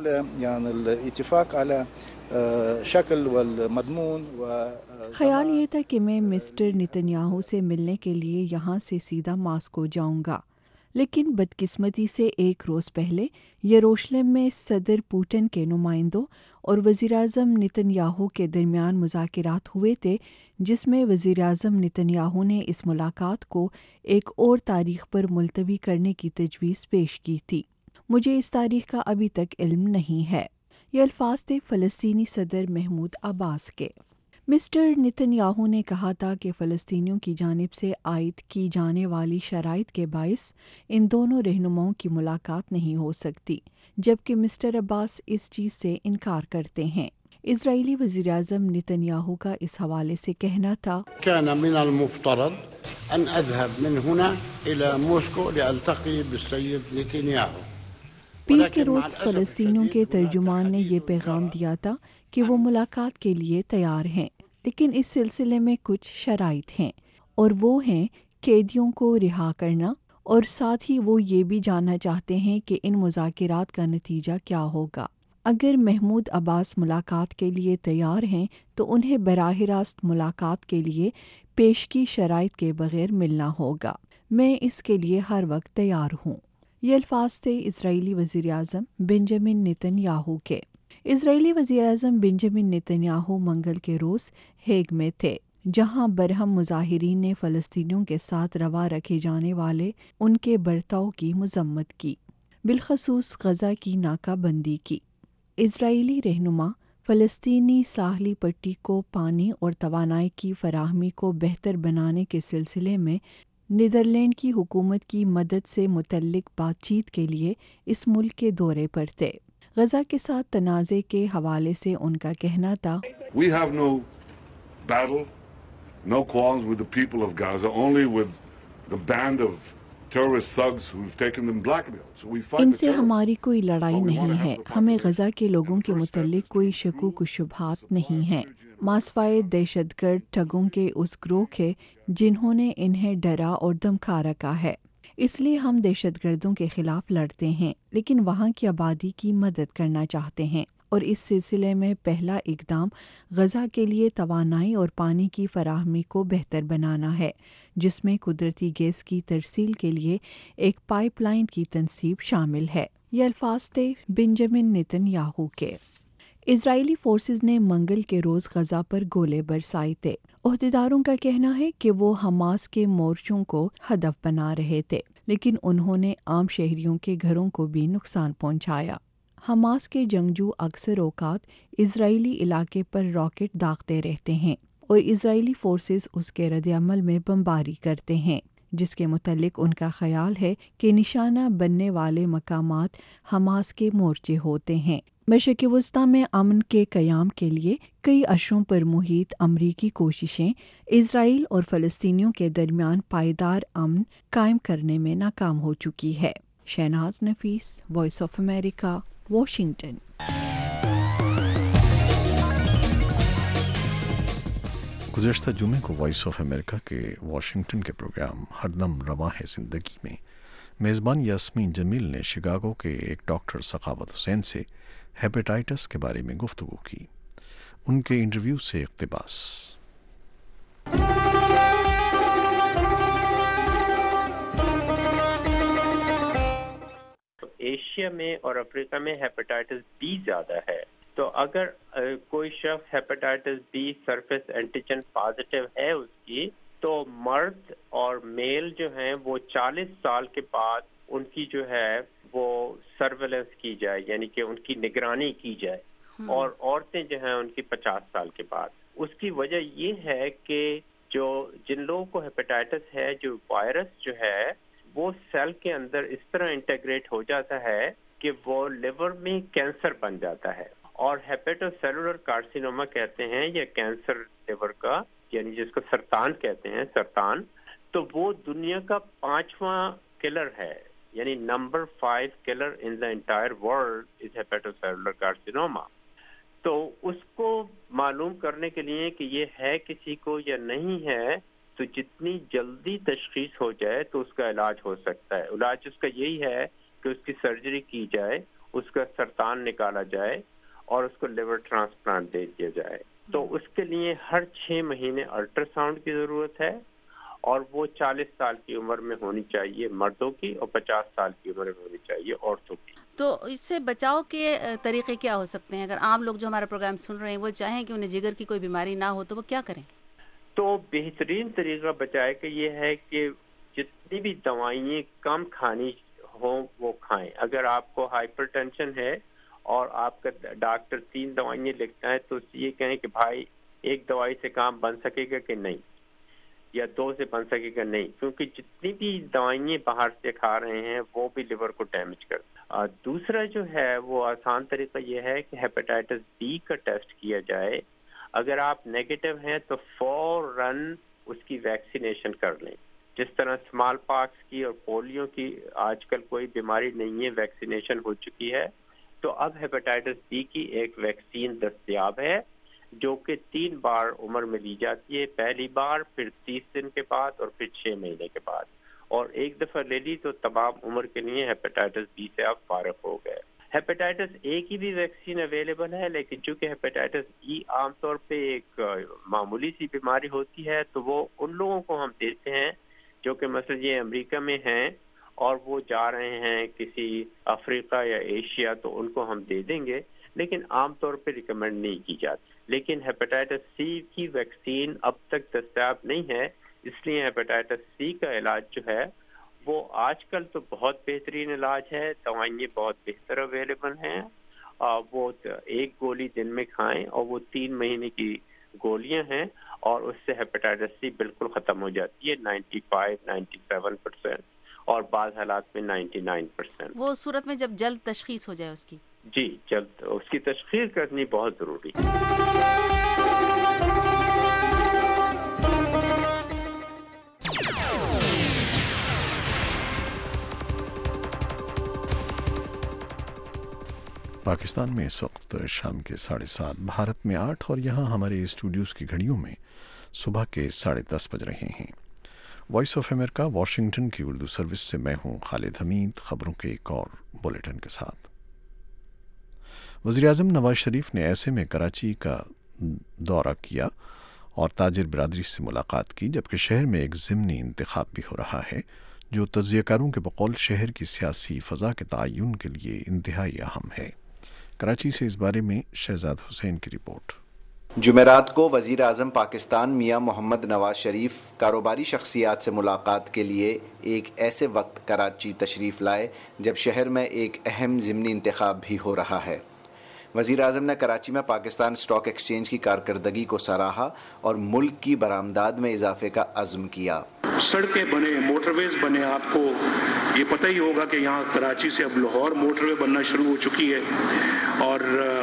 خیال یہ تھا کہ میں مسٹر نتنیاہو سے ملنے کے لیے یہاں سے سیدھا ماسکو جاؤں گا، لیکن بدقسمتی سے ایک روز پہلے یروشلم میں صدر پوٹن کے نمائندوں اور وزیر اعظم نتنیاہو کے درمیان مذاکرات ہوئے تھے، جس میں وزیر اعظم نتنیاہو نے اس ملاقات کو ایک اور تاریخ پر ملتوی کرنے کی تجویز پیش کی تھی۔ مجھے اس تاریخ کا ابھی تک علم نہیں ہے۔ یہ الفاظ تھے فلسطینی صدر محمود عباس کے۔ مسٹر نتنیاہو نے کہا تھا کہ فلسطینیوں کی جانب سے عائد کی جانے والی شرائط کے باعث ان دونوں رہنماؤں کی ملاقات نہیں ہو سکتی، جبکہ مسٹر عباس اس چیز سے انکار کرتے ہیں۔ اسرائیلی وزیر اعظم نتنیاہو کا اس حوالے سے کہنا تھا، كان من المفترض أن أذهب من هنا إلى موسكو لألتقي بالسيد نتنياهو۔ پیر کے روز فلسطینیوں کے ترجمان نے یہ پیغام دیا تھا کہ وہ ملاقات کے لیے تیار ہیں، لیکن اس سلسلے میں کچھ شرائط ہیں، اور وہ ہیں قیدیوں کو رہا کرنا، اور ساتھ ہی وہ یہ بھی جاننا چاہتے ہیں کہ ان مذاکرات کا نتیجہ کیا ہوگا۔ اگر محمود عباس ملاقات کے لیے تیار ہیں تو انہیں براہ راست ملاقات کے لیے پیش کی شرائط کے بغیر ملنا ہوگا۔ میں اس کے لیے ہر وقت تیار ہوں۔ یہ الفاظ تھے اسرائیلی وزیر اعظم بنجامن نیتن یاہو کے۔ اسرائیلی وزیر اعظم بنجامن نیتن یاہو منگل کے روز ہیگ میں تھے، جہاں برہم مظاہرین نے فلسطینیوں کے ساتھ روا رکھے جانے والے ان کے برتاؤ کی مذمت کی، بالخصوص غزہ کی ناکہ بندی کی۔ اسرائیلی رہنما فلسطینی ساحلی پٹی کو پانی اور توانائی کی فراہمی کو بہتر بنانے کے سلسلے میں نیدرلینڈ کی حکومت کی مدد سے متعلق بات چیت کے لیے اس ملک کے دورے پر تھے۔ غزہ کے ساتھ تنازع کے حوالے سے ان کا کہنا تھا، We have no battle, no qualms with the people of Gaza, only with the band of इनसे हमारी कोई लड़ाई नहीं है। हमें गजा के लोगों के मुतल्लिक कोई शकूक शुबहात नहीं है। मासवाए दहशतगर्द ठगों के उस ग्रोह के जिन्होंने इन्हें डरा और धमका रखा है। इसलिए हम दहशतगर्दों के खिलाफ लड़ते हैं, लेकिन वहाँ की आबादी की मदद करना चाहते हैं। और इस सिलसिले में पहला इकदाम गजा के लिए तवानाई और पानी की फराहमी को बेहतर बनाना है, जिसमें कुदरती गैस की तरसील के लिए एक पाइपलाइन की तनसीब शामिल है। ये अल्फाज थे बेंजामिन नेतन्याहू के। इजरायली फोर्सेस ने मंगल के रोज़ गजा पर गोले बरसाए थे। ओहदेदारों का कहना है कि वो हमास के मोर्चों को हदफ बना रहे थे, लेकिन उन्होंने आम शहरियों के घरों को भी नुकसान पहुंचाया। हमास के जंगजू अक्सर औकात इजरायली इलाके पर रॉकेट दागते रहते हैं और इजरायली फोर्सेस उसके रद्द-ए-अमल में बमबारी करते हैं, जिसके मुतल्लिक उनका ख्याल है कि निशाना बनने वाले मकामात हमास के मोर्चे होते हैं। मशरिक़ वस्ता में अमन के क़याम के लिए कई अशरों पर मुहित अमरीकी कोशिशें इजराइल और फ़लस्तीनियों के दरमियान पायदार अमन कायम करने में नाकाम हो चुकी है। Shahnaz Nafees, voice of America, Washington. गुज़श्ता जुमे को वॉइस ऑफ अमेरिका के वाशिंगटन के प्रोग्राम हरदम रवां है ज़िंदगी में मेज़बान यास्मीन जमील ने शिकागो के एक डॉक्टर सखावत हुसैन से हेपेटाइटिस के बारे में गुफ्तगू की। उनके इंटरव्यू से इक़्तिबास। एशिया में और अफ्रीका में हेपेटाइटिस बी ज़्यादा है। तो अगर कोई शख्स hepatitis B surface antigen positive है उसकी, तो मर्द और मेल जो हैं वो 40 साल के बाद उनकी जो है वो सर्वेलेंस की जाए, यानी कि उनकी निगरानी की जाए, और औरतें जो हैं उनकी 50 साल के बाद। उसकी वजह ये है कि जिन लोगों को हेपेटाइटिस है, जो वायरस जो है वो सेल के अंदर इस तरह इंटीग्रेट हो जाता है कि वो लिवर में कैंसर बन जाता है, और हेपेटोसेलुलर कार्सिनोमा कहते हैं या कैंसर लिवर का, यानी जिसको सरतान कहते हैं, सरतान, तो वो दुनिया का 5वां किलर है, यानी number 5 killer in the entire world is hepatocellular carcinoma. तो उसको मालूम करने के लिए कि ये है किसी को या नहीं है, तो जितनी जल्दी तशखीस हो जाए तो उसका इलाज हो सकता है। इलाज उसका यही है कि उसकी सर्जरी की जाए, उसका सरतान निकाला जाए और उसको लिवर ट्रांसप्लांट दे दिया जाए। तो उसके लिए हर 6 महीने अल्ट्रासाउंड की ज़रूरत है, और वो 40 साल की उम्र में होनी चाहिए मर्दों की, और 50 साल की उम्र में होनी चाहिए औरतों की। तो इससे बचाव के तरीके क्या हो सकते हैं? अगर आम लोग जो हमारा प्रोग्राम सुन रहे हैं वो चाहें कि उन्हें जिगर की कोई बीमारी ना हो, तो वो क्या करें? तो बेहतरीन तरीका बचाए का ये है कि जितनी भी दवाइयाँ कम खानी हो वो खाएं। अगर आपको हाइपरटेंशन है और आपका डॉक्टर 3 दवाइयाँ लिखता है, तो ये कहें कि भाई एक दवाई से काम बन सकेगा कि नहीं, या 2 से बन सकेगा नहीं, क्योंकि जितनी भी दवाइयाँ बाहर से खा रहे हैं वो भी लिवर को डैमेज करता है। दूसरा जो है वो आसान तरीका ये है कि हेपेटाइटिस बी का टेस्ट किया जाए। अगर आप नेगेटिव हैं तो फौरन उसकी वैक्सीनेशन कर लें। जिस तरह स्मॉल पॉक्स की और पोलियो की आजकल कोई बीमारी नहीं है, वैक्सीनेशन हो चुकी है, तो अब हेपेटाइटिस बी की एक वैक्सीन दस्तयाब है जो कि 3 बार उम्र में ली जाती है। पहली बार, फिर 30 दिन के बाद, और फिर 6 महीने के बाद, और एक दफ़ा ले ली तो तमाम उम्र के लिए हेपेटाइटिस बी से आप फारिग हो गए। हेपेटाइटिस ए की भी वैक्सीन अवेलेबल है, लेकिन चूंकि हेपेटाइटिस ई आमतौर पे एक मामूली सी बीमारी होती है, तो वो उन लोगों को हम देते हैं जो कि मसलन ये अमेरिका में हैं और वो जा रहे हैं किसी अफ्रीका या एशिया, तो उनको हम दे देंगे, लेकिन आमतौर पे रिकमेंड नहीं की जाती। लेकिन हेपेटाइटिस सी की वैक्सीन अब तक दस्तयाब नहीं है, इसलिए हेपेटाइटिस सी का इलाज जो है वो आजकल तो बहुत बेहतरीन इलाज है, दवाइयाँ बहुत बेहतर अवेलेबल हैं। वो 1 गोली दिन में खाएं, और वो 3 महीने की गोलियां हैं, और उससे हेपेटाइटिस सी बिल्कुल ख़त्म हो जाती है 95-97%, और बाद हालात में 99%। वो सूरत में जब जल्द तशखीस हो जाए उसकी? जी, जल्द उसकी तशखीस करनी बहुत ज़रूरी है। پاکستان میں اس وقت شام کے 7:30، بھارت میں 8 اور یہاں ہمارے اسٹوڈیوز کی گھڑیوں میں صبح کے 10:30 بج رہے ہیں۔ وائس آف امریکہ واشنگٹن کی اردو سروس سے میں ہوں خالد حمید، خبروں کے ایک اور بلیٹن کے ساتھ۔ وزیراعظم نواز شریف نے ایسے میں کراچی کا دورہ کیا اور تاجر برادری سے ملاقات کی، جبکہ شہر میں ایک ضمنی انتخاب بھی ہو رہا ہے جو تجزیہ کاروں کے بقول شہر کی سیاسی فضا کے تعین کے لیے انتہائی اہم ہے۔ کراچی سے اس بارے میں شہزاد حسین کی رپورٹ۔ جمعرات کو وزیر اعظم پاکستان میاں محمد نواز شریف کاروباری شخصیات سے ملاقات کے لیے ایک ایسے وقت کراچی تشریف لائے جب شہر میں ایک اہم ضمنی انتخاب بھی ہو رہا ہے۔ وزیر اعظم نے کراچی میں پاکستان اسٹاک ایکسچینج کی کارکردگی کو سراہا اور ملک کی برآمدات میں اضافے کا عزم کیا۔ سڑکیں بنے، موٹر ویز بنے، آپ کو یہ پتہ ہی ہوگا کہ یہاں کراچی سے اب لاہور موٹر وے بننا شروع ہو چکی ہے، اور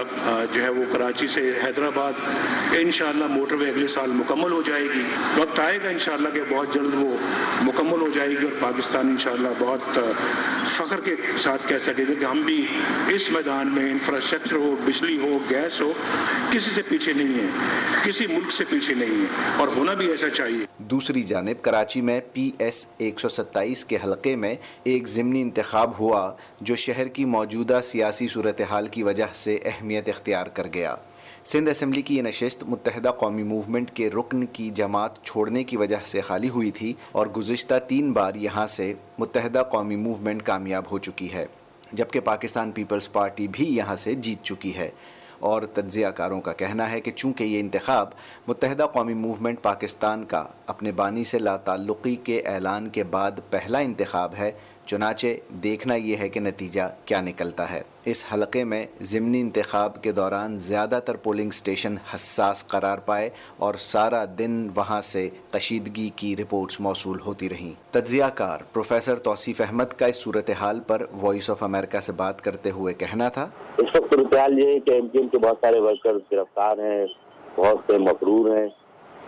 جو ہے وہ کراچی سے حیدرآباد انشاءاللہ موٹر وے اگلے سال مکمل ہو جائے گی۔ وقت آئے گا انشاءاللہ کہ بہت جلد وہ مکمل ہو جائے گی اور پاکستان انشاءاللہ بہت فخر کے ساتھ کہہ سکے گا کہ ہم بھی اس میدان میں انفراسٹرکچر ہو، بجلی ہو، گیس ہو، کسی سے پیچھے نہیں ہے، کسی ملک سے پیچھے نہیں ہے، اور ہونا بھی ایسا چاہیے۔ دوسری جانب کراچی میں PS 127 کے حلقے میں ایک ضمنی انتخاب ہوا جو شہر کی موجودہ سیاسی صورتحال کی وجہ سے اہمیت اختیار کر گیا۔ سندھ اسمبلی کی یہ نشست متحدہ قومی موومنٹ کے رکن کی جماعت چھوڑنے کی وجہ سے خالی ہوئی تھی، اور گزشتہ 3 بار یہاں سے متحدہ قومی موومنٹ کامیاب ہو چکی ہے، جبکہ پاکستان پیپلز پارٹی بھی یہاں سے جیت چکی ہے۔ اور تجزیہ کاروں کا کہنا ہے کہ چونکہ یہ انتخاب متحدہ قومی موومنٹ پاکستان کا اپنے بانی سے لا تعلقی کے اعلان کے بعد پہلا انتخاب ہے، چنانچہ دیکھنا یہ ہے کہ نتیجہ کیا نکلتا ہے۔ اس حلقے میں ضمنی انتخاب کے دوران زیادہ تر پولنگ سٹیشن حساس قرار پائے اور سارا دن وہاں سے کشیدگی کی رپورٹس موصول ہوتی رہیں۔ تجزیہ کار پروفیسر توصیف احمد کا اس صورتحال پر وائس آف امریکہ سے بات کرتے ہوئے کہنا تھا، اس وقت صورتحال یہ ہے کہ MKM کے بہت سارے ورکرز گرفتار ہیں، بہت سے مفرور ہیں،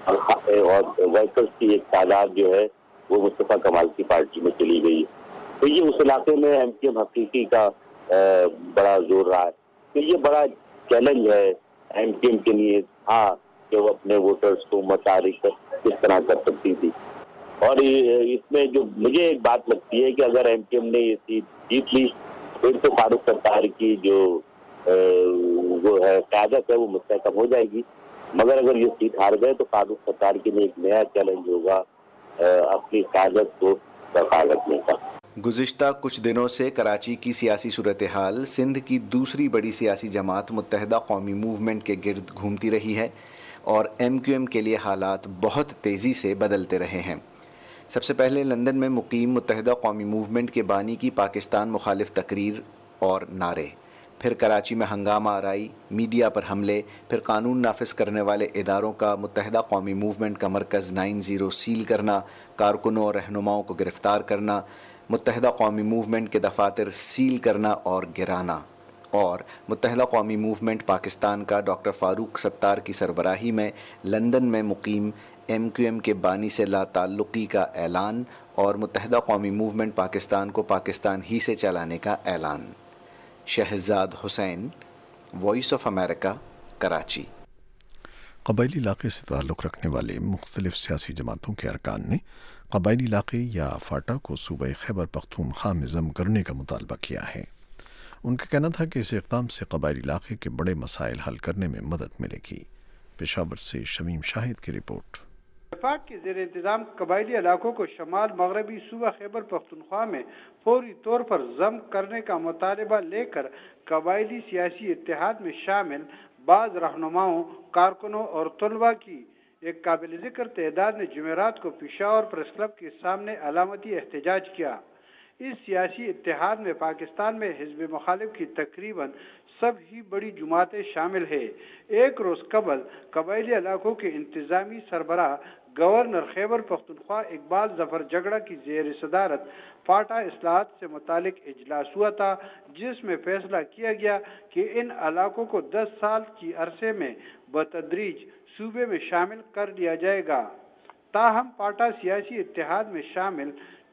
اور ورکرز کی ایک تعداد جو ہے وہ مصطفیٰ کمال کی پارٹی میں چلی گئی۔ تو یہ اس علاقے میں MKM حقیقی کا بڑا زور رہا ہے۔ تو یہ بڑا چیلنج ہے MKM کے لیے تھا کہ وہ اپنے ووٹرز کو متحرک کس طرح کر سکتی تھی، اور اس میں جو مجھے ایک بات لگتی ہے کہ اگر MKM نے یہ سیٹ جیت لی پھر تو فاروق ستار کی جو وہ ہے قیادت ہے وہ مستحکم ہو جائے گی، مگر اگر یہ سیٹ ہار گئے تو فاروق ستار کے لیے ایک نیا چیلنج ہوگا اپنی قیادت کو برقرار رکھنے کا۔ گزشتہ کچھ دنوں سے کراچی کی سیاسی صورتحال سندھ کی دوسری بڑی سیاسی جماعت متحدہ قومی موومنٹ کے گرد گھومتی رہی ہے، اور MKM کے لیے حالات بہت تیزی سے بدلتے رہے ہیں۔ سب سے پہلے لندن میں مقیم متحدہ قومی موومنٹ کے بانی کی پاکستان مخالف تقریر اور نعرے، پھر کراچی میں ہنگامہ آرائی، میڈیا پر حملے، پھر قانون نافذ کرنے والے اداروں کا متحدہ قومی موومنٹ کا مرکز 90 سیل کرنا، کارکنوں اور رہنماؤں کو گرفتار کرنا، متحدہ قومی موومنٹ کے دفاتر سیل کرنا اور گرانا، اور متحدہ قومی موومنٹ پاکستان کا ڈاکٹر فاروق ستار کی سربراہی میں لندن میں مقیم MKM کے بانی سے لا تعلقی کا اعلان، اور متحدہ قومی موومنٹ پاکستان کو پاکستان ہی سے چلانے کا اعلان۔ Shahzad Hussain, voice of America, Karachi. قبائلی علاقے سے تعلق رکھنے والے مختلف سیاسی جماعتوں کے ارکان نے قبائلی علاقے یا فاٹا کو صوبہ خیبر پختونخوا میں ضم کرنے کا مطالبہ کیا ہے۔ ان کا کہنا تھا کہ اس اقدام سے قبائلی علاقے کے بڑے مسائل حل کرنے میں مدد ملے گی۔ پشاور سے شمیم شاہد کی رپورٹ۔ وفاق کے زیر انتظام قبائلی علاقوں کو شمال مغربی صوبہ خیبر پختونخوا میں فوری طور پر ضم کرنے کا مطالبہ لے کر قبائلی سیاسی اتحاد میں شامل بعض رہنماؤں، کارکنوں اور طلباء کی ایک قابل ذکر تعداد نے جمعرات کو پشاور پریس کلب کے سامنے علامتی احتجاج کیا۔ اس سیاسی اتحاد میں پاکستان میں حزب مخالف کی تقریباً سب ہی بڑی جماعتیں شامل ہیں۔ ایک روز قبل قبائلی علاقوں کے انتظامی سربراہ گورنر خیبر پختونخوا اقبال ظفر جگڑا کی زیر صدارت فاٹا اصلاحات سے متعلق اجلاس ہوا تھا، جس میں فیصلہ کیا گیا کہ ان علاقوں کو 10 سال کی عرصے میں بتدریج صوبے میں شامل کر لیا جائے گا۔ تاہم فاٹا سیاسی اتحاد میں شامل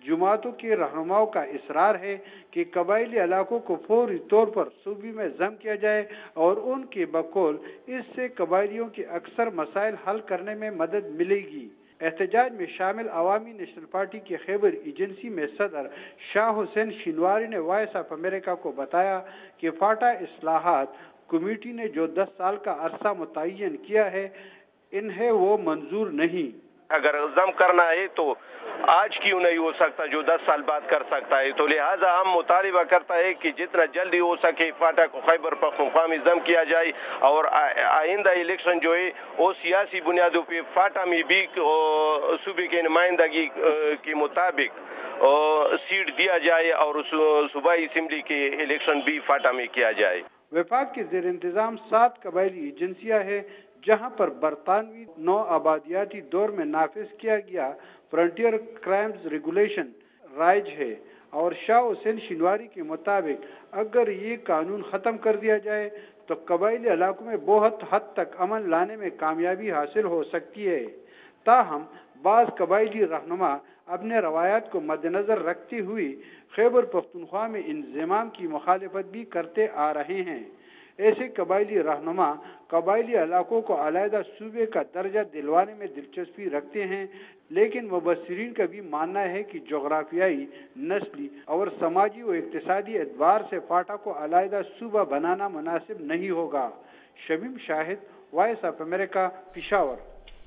جماعتوں کے رہنماؤں کا اصرار ہے کہ قبائلی علاقوں کو فوری طور پر صوبے میں ضم کیا جائے اور ان کے بقول اس سے قبائلیوں کے اکثر مسائل حل کرنے میں مدد ملے گی۔ احتجاج میں شامل عوامی نیشنل پارٹی کے خیبر ایجنسی میں صدر شاہ حسین شینواری نے وائس آف امریکہ کو بتایا کہ فاٹا اصلاحات کمیٹی نے جو 10 سال کا عرصہ متعین کیا ہے انہیں وہ منظور نہیں۔ اگر ضم کرنا ہے تو آج کیوں نہیں ہو سکتا جو 10 سال بعد کر سکتا ہے، تو لہٰذا ہم مطالبہ کرتا ہے کہ جتنا جلدی ہو سکے فاٹا کو خیبر پختونخوا میں ضم کیا جائے اور آئندہ الیکشن جو ہے وہ سیاسی بنیادوں پہ فاٹا میں بھی صوبے کے نمائندگی کے مطابق سیٹ دیا جائے اور صوبائی اسمبلی کے الیکشن بھی فاٹا میں کیا جائے۔ وفاق کے زیر انتظام 7 قبائلی ایجنسیاں ہیں جہاں پر برطانوی نو آبادیاتی دور میں نافذ کیا گیا فرنٹیئر کرائمز ریگولیشن رائج ہے، اور شاہ حسین شینواری کے مطابق اگر یہ قانون ختم کر دیا جائے تو قبائلی علاقوں میں بہت حد تک امن لانے میں کامیابی حاصل ہو سکتی ہے۔ تاہم بعض قبائلی رہنما اپنے روایات کو مد نظر رکھتے ہوئے خیبر پختونخوا میں انضمام کی مخالفت بھی کرتے آ رہے ہیں۔ ایسے قبائلی رہنما قبائلی علاقوں کو علیحدہ صوبے کا درجہ دلوانے میں دلچسپی رکھتے ہیں، لیکن مبصرین کا بھی ماننا ہے کہ جغرافیائی، نسلی اور سماجی و اقتصادی اعتبار سے فاٹا کو علیحدہ صوبہ بنانا مناسب نہیں ہوگا۔ Shamim Shahid, voice of America, Peshawar.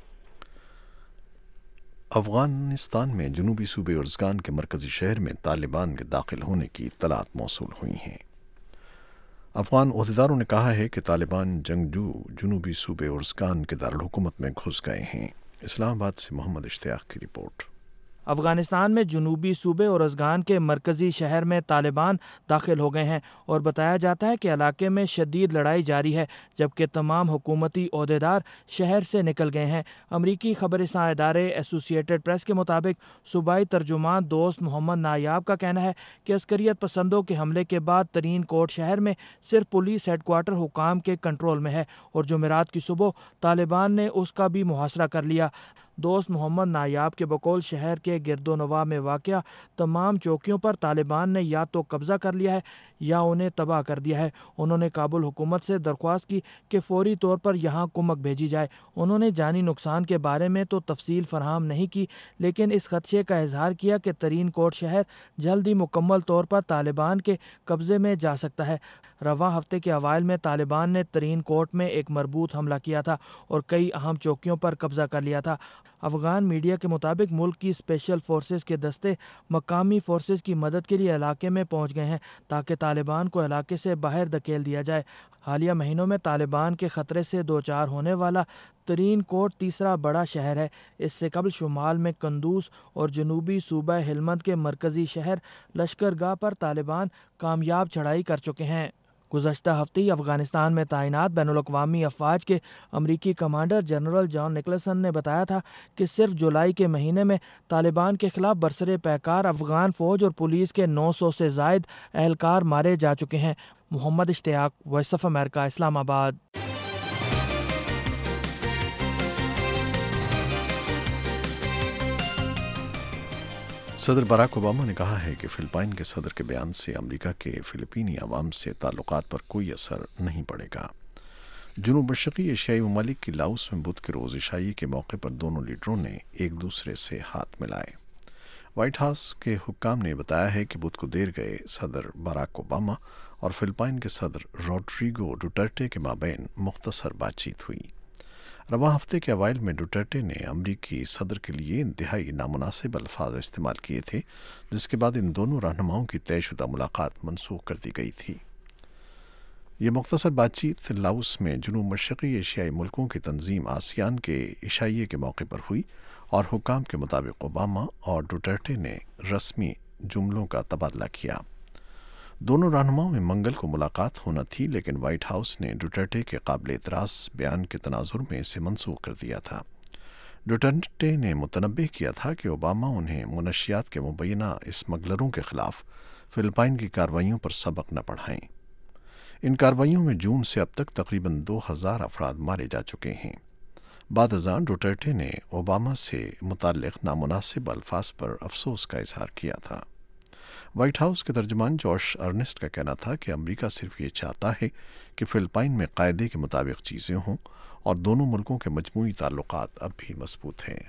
Afghanistan میں جنوبی صوبے ارزگان کے مرکزی شہر میں طالبان کے داخل ہونے کی اطلاعات موصول ہوئی ہیں۔ افغان عہدیداروں نے کہا ہے کہ طالبان جنگجو جنوبی صوبے ارزگان کے دارالحکومت میں گھس گئے ہیں۔ اسلام آباد سے محمد اشتیاق کی رپورٹ۔ افغانستان میں جنوبی صوبے ارزگان کے مرکزی شہر میں طالبان داخل ہو گئے ہیں اور بتایا جاتا ہے کہ علاقے میں شدید لڑائی جاری ہے، جبکہ تمام حکومتی عہدیدار شہر سے نکل گئے ہیں۔ امریکی خبر رساں ادارے ایسوسییٹڈ پریس کے مطابق صوبائی ترجمان دوست محمد نایاب کا کہنا ہے کہ عسکریت پسندوں کے حملے کے بعد ترین کوٹ شہر میں صرف پولیس ہیڈ کوارٹر حکام کے کنٹرول میں ہے اور جمعرات کی صبح طالبان نے اس کا بھی محاصرہ کر لیا۔ دوست محمد نایاب کے بقول شہر کے گرد و نواح میں واقع تمام چوکیوں پر طالبان نے یا تو قبضہ کر لیا ہے یا انہیں تباہ کر دیا ہے۔ انہوں نے کابل حکومت سے درخواست کی کہ فوری طور پر یہاں کمک بھیجی جائے۔ انہوں نے جانی نقصان کے بارے میں تو تفصیل فراہم نہیں کی، لیکن اس خدشے کا اظہار کیا کہ ترین کوٹ شہر جلد ہی مکمل طور پر طالبان کے قبضے میں جا سکتا ہے۔ رواں ہفتے کے اوائل میں طالبان نے ترین کوٹ میں ایک مربوط حملہ کیا تھا اور کئی اہم چوکیوں پر قبضہ کر لیا تھا۔ افغان میڈیا کے مطابق ملک کی اسپیشل فورسز کے دستے مقامی فورسز کی مدد کے لیے علاقے میں پہنچ گئے ہیں تاکہ طالبان کو علاقے سے باہر دھکیل دیا جائے۔ حالیہ مہینوں میں طالبان کے خطرے سے دوچار ہونے والا ترین کوٹ تیسرا بڑا شہر ہے۔ اس سے قبل شمال میں قندوز اور جنوبی صوبہ ہلمند کے مرکزی شہر لشکرگاہ پر طالبان کامیاب چڑھائی کر چکے ہیں۔ گزشتہ ہفتے ہی افغانستان میں تعینات بین الاقوامی افواج کے امریکی کمانڈر جنرل جان نکلسن نے بتایا تھا کہ صرف جولائی کے مہینے میں طالبان کے خلاف برسر پیکار افغان فوج اور پولیس کے 900 سے زائد اہلکار مارے جا چکے ہیں۔ محمد اشتیاق، وائس آف امریکہ، اسلام آباد۔ صدر باراک اوباما نے کہا ہے کہ فلپائن کے صدر کے بیان سے امریکہ کے فلپینی عوام سے تعلقات پر کوئی اثر نہیں پڑے گا۔ جنوب مشرقی ایشیائی ممالک کی لاؤس میں بدھ کے روز عشائی کے موقع پر دونوں لیڈروں نے ایک دوسرے سے ہاتھ ملائے۔ وائٹ ہاؤس کے حکام نے بتایا ہے کہ بدھ کو دیر گئے صدر باراک اوباما اور فلپائن کے صدر روڈریگو ڈوٹرٹے کے مابین مختصر بات چیت ہوئی۔ رواں ہفتے کے اوائل میں ڈوٹرٹے نے امریکی صدر کے لیے انتہائی نامناسب الفاظ استعمال کیے تھے، جس کے بعد ان دونوں رہنماؤں کی طے شدہ ملاقات منسوخ کر دی گئی تھی۔ یہ مختصر بات چیت لاؤس میں جنوب مشرقی ایشیائی ملکوں کی تنظیم آسیان کے عشائیے کے موقع پر ہوئی اور حکام کے مطابق اوباما اور ڈوٹرٹے نے رسمی جملوں کا تبادلہ کیا۔ دونوں رہنماؤں میں منگل کو ملاقات ہونا تھی، لیکن وائٹ ہاؤس نے ڈوٹرٹے کے قابل اعتراض بیان کے تناظر میں اسے منسوخ کر دیا تھا۔ ڈوٹرٹے نے متنبہ کیا تھا کہ اوباما انہیں منشیات کے مبینہ اسمگلروں کے خلاف فلپائن کی کارروائیوں پر سبق نہ پڑھائیں۔ ان کارروائیوں میں جون سے اب تک تقریباً 2000 افراد مارے جا چکے ہیں۔ बाद अज़ां डुटर्टे ने ओबामा से मुताल्लिक़ नामुनासिब अल्फाज पर अफसोस का इजहार किया था। वाइट हाउस के तर्जुमान जॉश अर्नेस्ट का कहना था कि अमेरिका सिर्फ ये चाहता है कि फ़िलिपाइन में कायदे के मुताबिक चीज़ें हों और दोनों मुल्कों के मजमूई ताल्लुकात अब भी मजबूत हैं।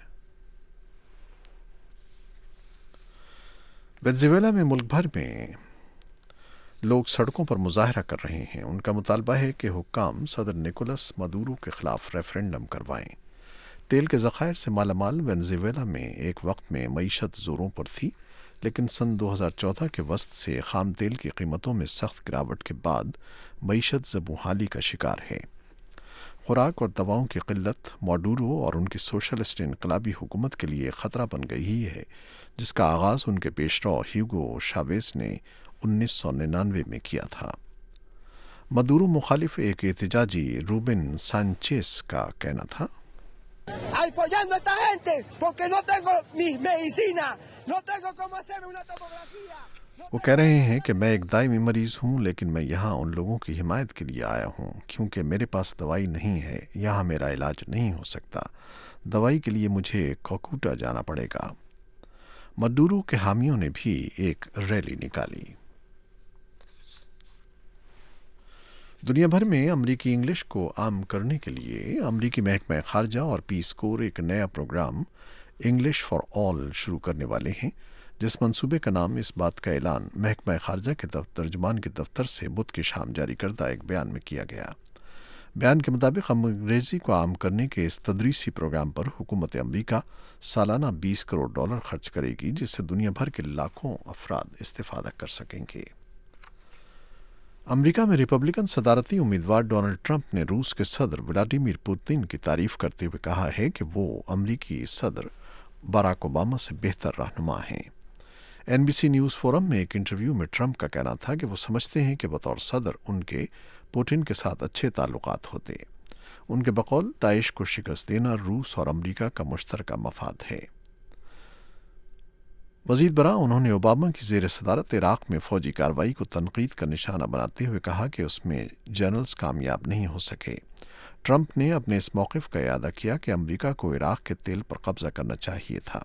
वेनेज़ुएला में मुल्क भर में लोग सड़कों पर मुजाहरा कर रहे हैं। उनका मुतालबा है कि हुक्काम सदर निकोलस मदुरो के खिलाफ रेफरेंडम करवाएं। तेल के ज़खायर से मालामाल वेनेज़ुएला में एक वक्त में मईशत ज़ोरों पर थी, लेकिन सन 2014 के वस्त से खाम तेल की कीमतों में सख्त गिरावट के बाद मईशत ज़बूहाली का शिकार है। खुराक और दवाओं की किल्लत माडुरो और उनकी सोशलिस्ट इनकलाबी हुकूमत के लिए ख़तरा बन गई है, जिसका आगाज़ उनके पेशरो ह्यूगो शावेज ने 1999 में किया था। मदुरो मुखालिफ एक एहतजाजी रूबेन सांचेस का कहना था, वो कह रहे हैं कि मैं एक दायमी मरीज़ हूँ, लेकिन मैं यहाँ उन लोगों की हिमायत के लिए आया हूँ क्योंकि मेरे पास दवाई नहीं है, यहाँ मेरा इलाज नहीं हो सकता, दवाई के लिए मुझे कोकुटा जाना पड़ेगा। मदुरो के हामियों ने भी एक रैली निकाली। दुनिया भर में अमरीकी इंग्लिश को आम करने के लिए अमरीकी महकमा खारजा और पीस कोर एक नया प्रोग्राम इंग्लिश फॉर ऑल शुरू करने वाले हैं, जिस मंसूबे का नाम इस बात का ऐलान महकमा खारजा के तर्जुमान के दफ्तर से बुध की शाम जारी करदा एक बयान में किया गया। बयान के मुताबिक अंग्रेज़ी को आम करने के इस तदरीसी प्रोग्राम पर हुकूमत अमरीका सालाना $20 करोड़ खर्च करेगी, जिससे दुनिया भर के लाखों अफराद इस्तेफादा कर सकेंगे। अमेरिका में रिपब्लिकन सदारती उम्मीदवार डोनाल्ड ट्रंप ने रूस के सदर व्लादिमीर पुतिन की तारीफ करते हुए कहा है कि वो अमेरिकी सदर बराक ओबामा से बेहतर रहनुमा हैं। NBC न्यूज़ फोरम में एक इंटरव्यू में ट्रंप का कहना था कि वो समझते हैं कि बतौर सदर उनके पुतिन के साथ अच्छे ताल्लुकात होते। उनके बकौल दाइश को शिकस्त देना रूस और अमेरिका का मुश्तरका मफाद है। मज़ीद बरा उन्होंने ओबामा की ज़ेर सदारत इराक़ में फ़ौजी कार्रवाई को तनकीद का निशाना बनाते हुए कहा कि उसमें जनरल्स कामयाब नहीं हो सके। ट्रंप ने अपने इस मौक़िफ़ का इयादा किया कि अमेरिका को इराक़ के तेल पर कब्ज़ा करना चाहिए था।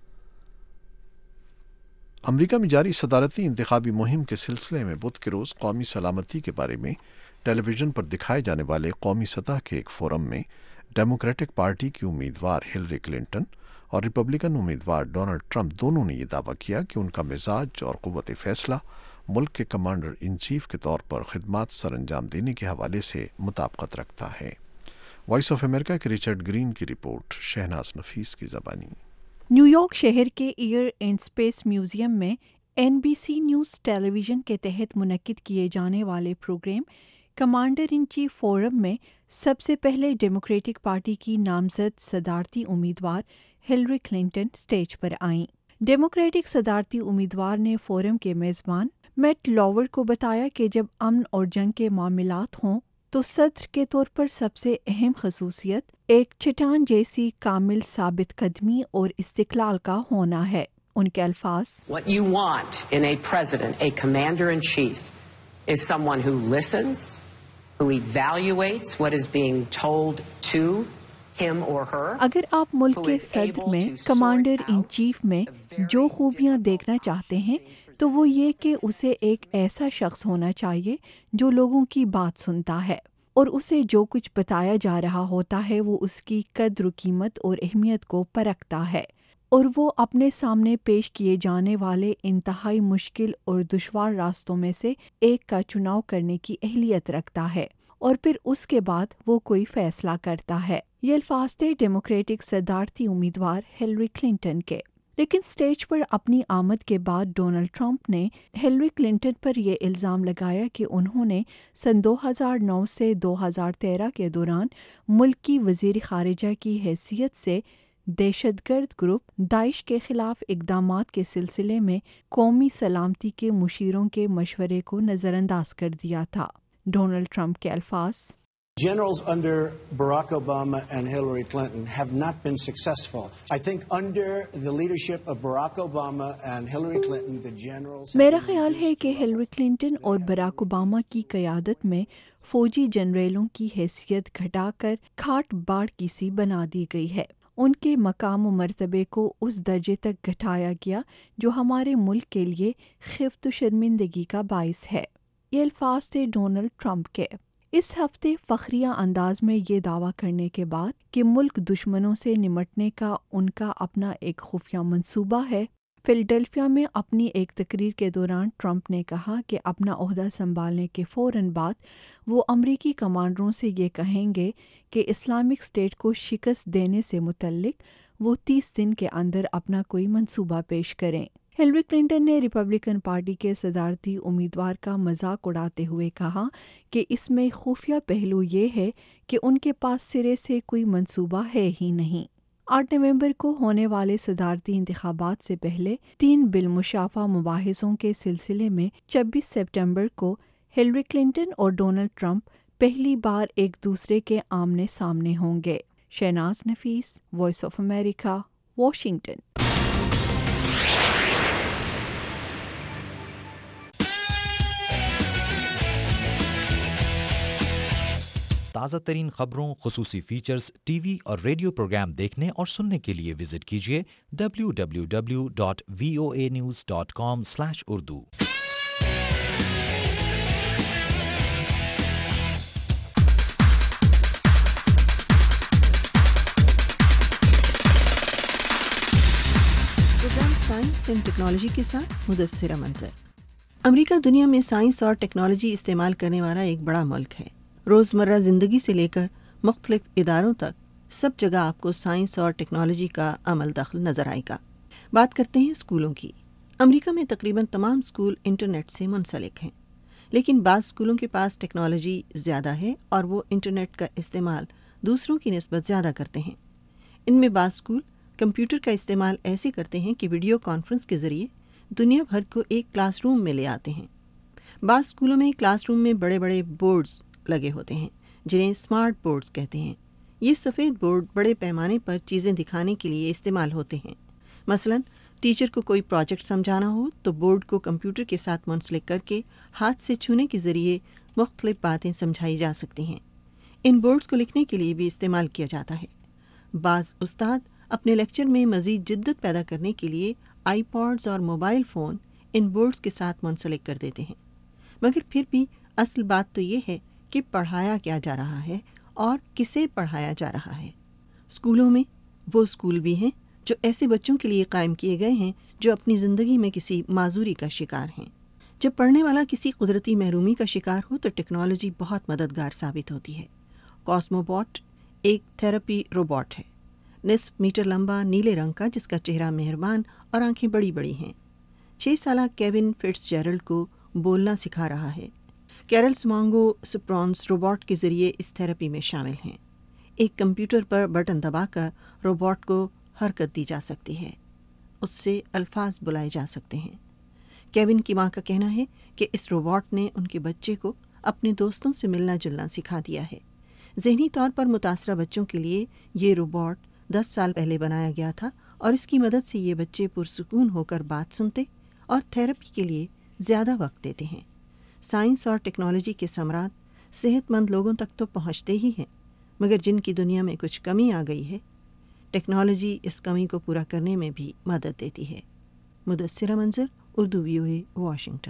अमेरिका में जारी सदारती इंतखाबी मुहिम के सिलसिले में बुध के रोज़ कौमी सलामती के बारे में टेलीविज़न पर दिखाए जाने वाले कौमी सतह के एक फोरम में डेमोक्रेटिक पार्टी की उम्मीदवार हिलरी क्लिंटन और रिपब्लिकन उम्मीदवार डोनाल्ड ट्रंप दोनों ने यह दावा किया कि उनका मिजाज और क़ुव्वत फ़ैसला मुल्क के कमांडर इन चीफ के तौर पर खिदमात सर अंजाम देने के हवाले से मुताबिकत रखता है। वॉइस ऑफ अमेरिका के रिचर्ड ग्रीन की रिपोर्ट, शहनाज नफीस की ज़बानी। न्यूयॉर्क शहर के एयर एंड स्पेस म्यूजियम में NBC न्यूज़ टेलीविज़न के तहत मुनक्किद किए जाने वाले program commander in chief forum में सबसे पहले डेमोक्रेटिक पार्टी की नामजद सदारती उम्मीदवार हिलरी क्लिंटन स्टेज पर आईं। डेमोक्रेटिक सदारती उम्मीदवार ने फोरम के मेज़बान मैट लॉवर को बताया कि जब अमन और जंग के मामलात हों तो सदर के तौर पर सबसे अहम खसूसियत एक चट्टान जैसी कामिल साबित कदमी और इस्तिक़लाल का होना है। उनके अल्फाज, What you want in a president, a commander in chief, is someone who listens, who evaluates what is being told to him or her. अगर आप मुल्क के सदर में कमांडर इन चीफ में जो खूबियां देखना चाहते हैं तो वो ये कि उसे एक ऐसा शख्स होना चाहिए जो लोगों की बात सुनता है और उसे जो कुछ बताया जा रहा होता है वो उसकी कद्र कीमत और अहमियत को परखता है और वो अपने सामने पेश किए जाने वाले इंतहाई मुश्किल और दुश्वार रास्तों में से एक का चुनाव करने की अहलियत रखता है और फिर उसके बाद वो कोई फैसला करता है। ये अल्फाज थे डेमोक्रेटिक सदारती उम्मीदवार हिलरी क्लिंटन के। लेकिन स्टेज पर अपनी आमद के बाद डोनाल्ड ट्रंप ने हिलरी क्लिंटन पर यह इल्ज़ाम लगाया कि उन्होंने सन 2009 से 2013 के दौरान मुल्क की वज़ीर ख़ारिजा की हैसियत से दहशतगर्द ग्रुप दाइश के ख़िलाफ़ इक़दामात के सिलसिले में कौमी सलामती के मुशीरों के मशवरे को नज़रअंदाज कर दिया था। डोनाल्ड ट्रंप के अल्फाज, Generals under Barack Obama and Hillary Clinton have not been successful. I think under the leadership of Barack Obama and Hillary Clinton, the generals... मेरा ख्याल है कि हिलरी क्लिंटन और बराक ओबामा की क़यादत में फ़ौजी जनरलों की हैसियत घटाकर खाट बाढ़ की सी बना दी गई है। उनके मकाम व मर्तबे को उस दर्जे तक घटाया गया जो हमारे मुल्क के लिए खिफ्त व शर्मिंदगी का बाइस है। ये अल्फाज थे डोनाल्ड ट्रंप के। इस हफ्ते फ़ख्रिया अंदाज में ये दावा करने के बाद कि मुल्क दुश्मनों से निमटने का उनका अपना एक खुफिया मंसूबा है, फिलडेल्फिया में अपनी एक तकरीर के दौरान ट्रंप ने कहा कि अपना ओहदा संभालने के फ़ौरन बाद वो अमरीकी कमांडरों से ये कहेंगे कि इस्लामिक स्टेट को शिकस्त देने से मुतल्लिक वो 30 दिन के अंदर अपना कोई मंसूबा पेश करें। हिलरी क्लिंटन ने रिपब्लिकन पार्टी के सदारती उम्मीदवार का मजाक उड़ाते हुए कहा कि इसमें खुफिया पहलू ये है कि उनके पास सिरे से कोई मंसूबा है ही नहीं। 8 नवंबर को होने वाले सदारती इंतखाबात से पहले 3 बिलमुशाफा मुबाहिसों के सिलसिले में 26 सितंबर को हिलरी क्लिंटन और डोनाल्ड ट्रंप पहली बार एक दूसरे के आमने सामने होंगे। Shahnaz Nafees, voice of America, Washington. ताज़ा तरीन खबरों, खुसूसी फीचर्स, टीवी और रेडियो प्रोग्राम देखने और सुनने के लिए विजिट कीजिए www.voanews.com/urdu। Programme science and technology के साथ मुदस्सिरा मंजर। अमेरिका दुनिया में साइंस और टेक्नोलॉजी इस्तेमाल करने वाला एक बड़ा मुल्क है। रोज़मर्रा ज़िंदगी से लेकर मुख्तलिफ इदारों तक सब जगह आपको साइंस और टेक्नोलॉजी का अमल दखल नज़र आएगा। बात करते हैं स्कूलों की। अमेरिका में तकरीबन तमाम स्कूल इंटरनेट से मुंसलिक हैं, लेकिन बाज़ स्कूलों के पास टेक्नोलॉजी ज़्यादा है और वो इंटरनेट का इस्तेमाल दूसरों की निस्बत ज़्यादा करते हैं। इनमें बाज़ स्कूल कंप्यूटर का इस्तेमाल ऐसे करते हैं कि वीडियो कॉन्फ्रेंस के ज़रिए दुनिया भर को एक क्लासरूम में ले आते हैं। बाज़ स्कूलों में क्लासरूम में बड़े बड़े बोर्ड्स लगे होते हैं जिन्हें स्मार्ट बोर्ड्स कहते हैं। ये सफ़ेद बोर्ड बड़े पैमाने पर चीज़ें दिखाने के लिए इस्तेमाल होते हैं। मसलन टीचर को कोई प्रोजेक्ट समझाना हो तो बोर्ड को कंप्यूटर के साथ मुंसलिक करके हाथ से छूने के ज़रिए मुख्तलिफ बातें समझाई जा सकती हैं। इन बोर्ड्स को लिखने के लिए भी इस्तेमाल किया जाता है। बाज़ उस्ताद अपने लेक्चर में मज़ीद जिद्दत पैदा करने के लिए आईपॉड्स और मोबाइल फ़ोन इन बोर्ड्स के साथ मुंसलिक कर देते हैं। मगर फिर भी असल बात तो ये है कि पढ़ाया क्या जा रहा है और किसे पढ़ाया जा रहा है। स्कूलों में वो स्कूल भी हैं जो ऐसे बच्चों के लिए कायम किए गए हैं जो अपनी ज़िंदगी में किसी माजूरी का शिकार हैं। जब पढ़ने वाला किसी कुदरती महरूमी का शिकार हो तो टेक्नोलॉजी बहुत मददगार साबित होती है। कॉस्मोबॉट एक थेरेपी रोबोट है, निस्फ मीटर लंबा, नीले रंग का, जिसका चेहरा मेहरबान और आंखें बड़ी बड़ी हैं। 6 साला केविन फिट्जजेरल्ड को बोलना सिखा रहा है। कैरल स्मांगो सुप्रॉन्स रोबोट के ज़रिए इस थेरेपी में शामिल हैं। एक कंप्यूटर पर बटन दबाकर रोबोट को हरकत दी जा सकती है, उससे अल्फाज बुलाए जा सकते हैं। केविन की मां का कहना है कि इस रोबोट ने उनके बच्चे को अपने दोस्तों से मिलना जुलना सिखा दिया है। ज़हनी तौर पर मुतासरा बच्चों के लिए ये रोबोट 10 साल पहले बनाया गया था और इसकी मदद से ये बच्चे पुरसुकून होकर बात सुनते और थेरेपी के लिए ज़्यादा वक्त देते हैं। साइंस और टेक्नोलॉजी के समरात सेहतमंद लोगों तक तो पहुंचते ही हैं, मगर जिनकी दुनिया में कुछ कमी आ गई है, टेक्नोलॉजी इस कमी को पूरा करने में भी मदद देती है। Mudassira Manzar, Urdu VOA, Washington.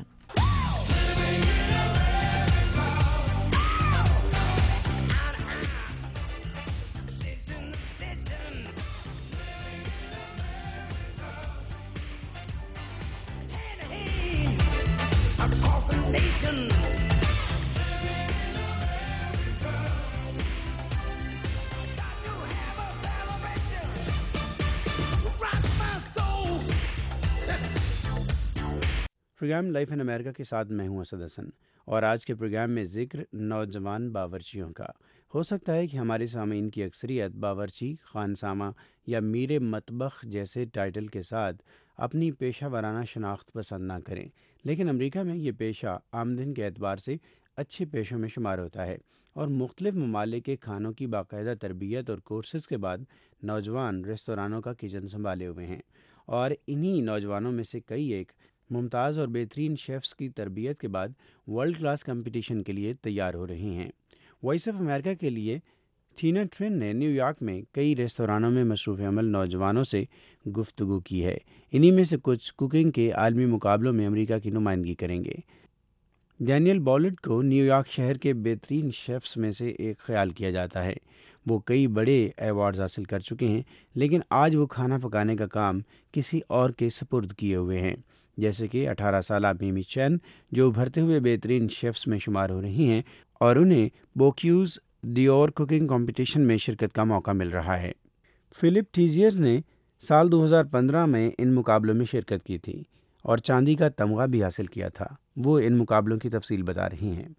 Program life in America के साथ मैं हूं असद हसन और आज के प्रोग्राम में ज़िक्र नौजवान बावर्चियों का। हो सकता है कि हमारे सामीन की अक्सरियत बावर्ची, खानसामा या मीरे मतबख जैसे टाइटल के साथ अपनी पेशा वाराना शनाख्त पसंद ना करें, लेकिन अमेरिका में ये पेशा आमदन के एतबार से اچھے پیشوں میں شمار ہوتا ہے اور مختلف ممالک کے کھانوں کی باقاعدہ تربیت اور کورسز کے بعد نوجوان ریستورانوں کا کچن سنبھالے ہوئے ہیں، اور انہی نوجوانوں میں سے کئی ایک ممتاز اور بہترین شیفز کی تربیت کے بعد ورلڈ کلاس کمپٹیشن کے لیے تیار ہو رہے ہیں۔ وائس آف امریکہ کے لیے ٹینا ٹرن نے نیو یارک میں کئی ریستورانوں میں مصروف عمل نوجوانوں سے گفتگو کی ہے۔ انہی میں سے کچھ کوکنگ کے عالمی مقابلوں میں امریکہ کی نمائندگی کریں گے۔ ڈینیل بولٹ کو نیو یارک شہر کے بہترین شیفز میں سے ایک خیال کیا جاتا ہے۔ وہ کئی بڑے ایوارڈز حاصل کر چکے ہیں، لیکن آج وہ کھانا پکانے کا کام کسی اور کے سپرد کیے ہوئے ہیں، جیسے کہ 18 سالہ میمی چین جو ابھرتے ہوئے بہترین شیفز میں شمار ہو رہی ہیں اور انہیں بوکیوز ڈیور کوکنگ کمپٹیشن میں شرکت کا موقع مل رہا ہے۔ فلپ ٹیزیئر نے سال 2015 میں ان مقابلوں میں شرکت کی تھی اور چاندی کا تمغہ بھی حاصل کیا تھا۔ وہ ان مقابلوں کی تفصیل بتا رہی ہیں۔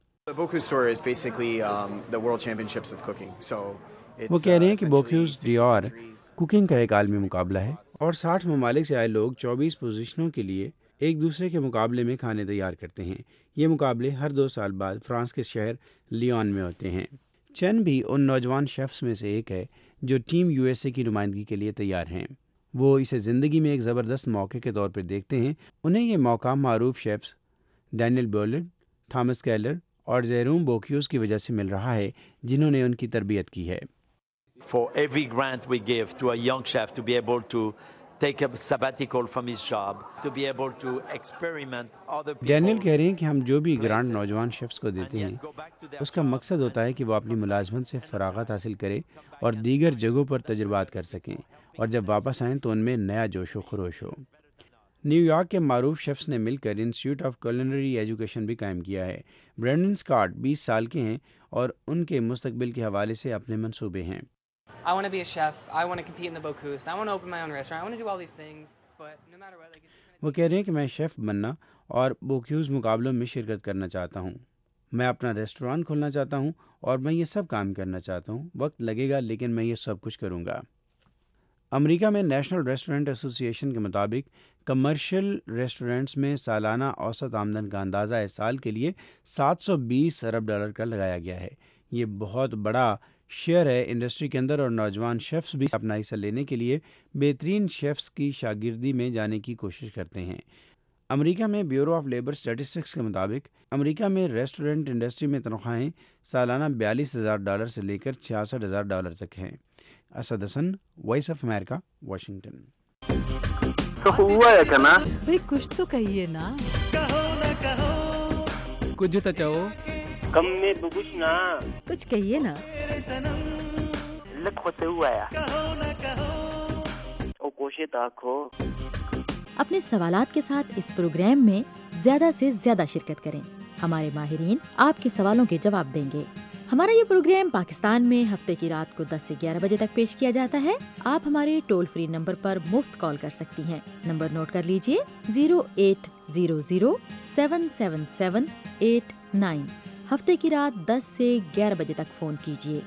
وہ کہہ رہے ہیں کہ بوکیوز ڈیور کوکنگ کا ایک عالمی مقابلہ ہے اور 60 ممالک سے آئے لوگ 24 پوزیشنوں کے لیے ایک دوسرے کے مقابلے میں کھانے تیار کرتے ہیں۔ یہ مقابلے ہر 2 سال بعد فرانس کے شہر لیون میں ہوتے ہیں۔ چین بھی ان نوجوان شیفز میں سے ایک ہے جو ٹیم USA کی نمائندگی کے لیے تیار ہیں۔ وہ اسے زندگی میں ایک زبردست موقع کے طور پر دیکھتے ہیں۔ انہیں یہ موقع معروف chefs Daniel Boulud, Thomas Keller اور جیروم بوکیوز کی وجہ سے مل رہا ہے، جنہوں نے ان کی تربیت کی ہے۔ For every grant we give to a young chef to be able to take a sabbatical from his job, to be able to experiment other people. Daniel کہہ رہے ہیں کہ ہم جو بھی گرانٹ نوجوان شیفز کو دیتے ہیں اس کا مقصد ہوتا ہے کہ وہ اپنی ملازمت سے فراغت حاصل کرے اور دیگر جگہوں پر تجربات کر سکیں، اور جب واپس آئیں تو ان میں نیا جوش و خروش ہو۔ نیو یارک کے معروف شیفز نے مل کر انسٹیٹیوٹ آف کولنری ایجوکیشن بھی قائم کیا ہے۔ برینڈن اسکاٹ 20 سال کے ہیں اور ان کے مستقبل کے حوالے سے اپنے منصوبے ہیں۔ I want to be a chef. I want to compete in the Bocuse. I want to open my own restaurant. I want to do all these things, but no matter what, وہ کہہ رہے ہیں کہ میں شیف بننا اور بوکیوز مقابلوں میں شرکت کرنا چاہتا ہوں۔ میں اپنا ریسٹوران کھولنا چاہتا ہوں اور میں یہ سب کام کرنا چاہتا ہوں۔ وقت لگے گا لیکن میں یہ سب کچھ کروں گا۔ امریکہ میں نیشنل ریسٹورنٹ ایسوسی ایشن کے مطابق کمرشل ریسٹورنٹس میں سالانہ اوسط آمدن کا اندازہ اس سال کے لیے $720 ارب کا لگایا گیا ہے۔ یہ بہت بڑا شیئر ہے انڈسٹری کے اندر، اور نوجوان شیفز بھی اپنا حصہ لینے کے لیے بہترین شیفز کی شاگردی میں جانے کی کوشش کرتے ہیں۔ امریکہ میں بیورو آف لیبر اسٹیٹسٹکس کے مطابق امریکہ میں ریسٹورنٹ انڈسٹری میں تنخواہیں سالانہ $42,000 سے لے کر $66,000 تک ہیں۔ Asad Hasan, voice of America, Washington. ہوا ہے کنا بھئی کچھ تو کہیے نا، کچھ تو چاہو کم میں بگوش نا، کچھ کہیے نا۔ لکھ ہوتے ہوا ہے او کوشے تاکھو۔ اپنے سوالات کے ساتھ اس پروگرام میں زیادہ سے زیادہ شرکت کریں۔ ہمارے ماہرین آپ کے سوالوں کے جواب دیں گے۔ ہمارا یہ پروگرام پاکستان میں ہفتے کی رات کو 10 سے 11 بجے تک پیش کیا جاتا ہے۔ آپ ہمارے ٹول فری نمبر پر مفت کال کر سکتی ہیں۔ نمبر نوٹ کر لیجئے 0800-777-89۔ ہفتے کی رات 10 سے 11 بجے تک فون کیجئے۔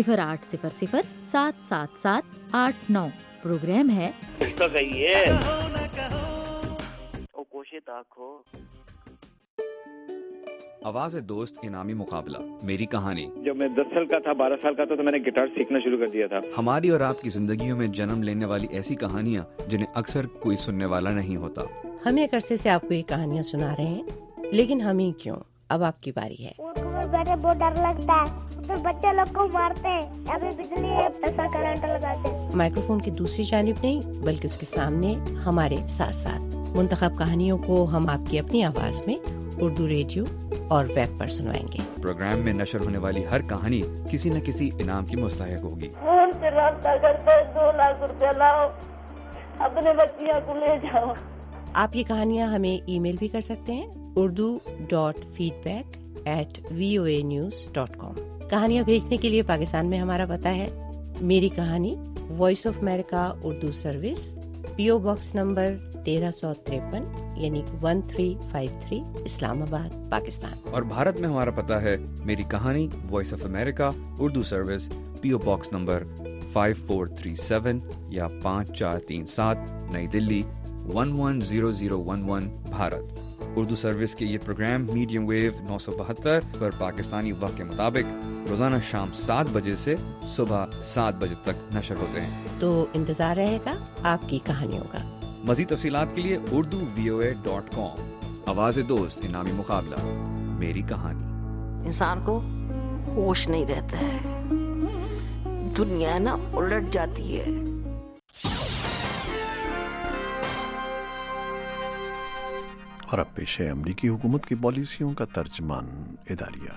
0800-777-89۔ پروگرام ہے آواز دوست انعامی مقابلہ، میری کہانی۔ جب میں 10 سال کا تھا، 12 سال کا تھا تو میں نے گٹار سیکھنا شروع کر دیا تھا۔ ہماری اور آپ کی زندگیوں میں جنم لینے والی ایسی کہانیاں جنہیں اکثر کوئی سننے والا نہیں ہوتا۔ ہم ایک عرصے سے آپ کو یہ کہانیاں سنا رہے ہیں، لیکن ہم ہی کیوں، اب آپ کی باری ہے۔ بیٹھے بہت ڈر لگتا ہے، پھر بچے لوگ کو مارتے ہیں، ابھی بجلی ایسا کرنٹ لگاتے ہیں۔ مائکروفون کی دوسری جانب نہیں بلکہ اس کے سامنے ہمارے ساتھ ساتھ منتخب کہانیوں کو ہم آپ کی اپنی آواز میں اردو ریڈیو اور ویب پر سنوائیں گے۔ پروگرام میں نشر ہونے والی ہر کہانی کسی نہ کسی انعام کی مستحق ہوگی۔ فون سے رابطہ کرتے 2 لاکھ روپے لاؤ، اپنے بچیاں کو لے جاؤ۔ آپ یہ کہانیاں ہمیں ای میل بھی کر سکتے ہیں urdu.feedback@voanews.com۔ کہانیاں بھیجنے کے لیے پاکستان میں ہمارا پتہ ہے میری کہانی، voice of America Urdu service, PO box number 1353 یعنی 1353 اسلام آباد، پاکستان۔ اور بھارت میں ہمارا پتہ ہے میری کہانی، voice of America Urdu service, PO box number 5437 یا 5437 نئی دلی 110011 بھارت۔ اردو سروس کے یہ پروگرام میڈیم ویو 972 پر پاکستانی وقت کے مطابق روزانہ شام 7 بجے سے صبح 7 بجے تک نشر ہوتے ہیں، تو انتظار رہے گا آپ کی کہانیوں کا۔ مزید تفصیلات کے لیے urduvoa.com۔ آواز دوست انعامی مقابلہ، میری کہانی۔ انسان کو ہوش نہیں رہتا ہے، دنیا نا الٹ جاتی ہے۔ اور اب پیش ہے امریکی حکومت کی پالیسیوں کا ترجمان اداریہ۔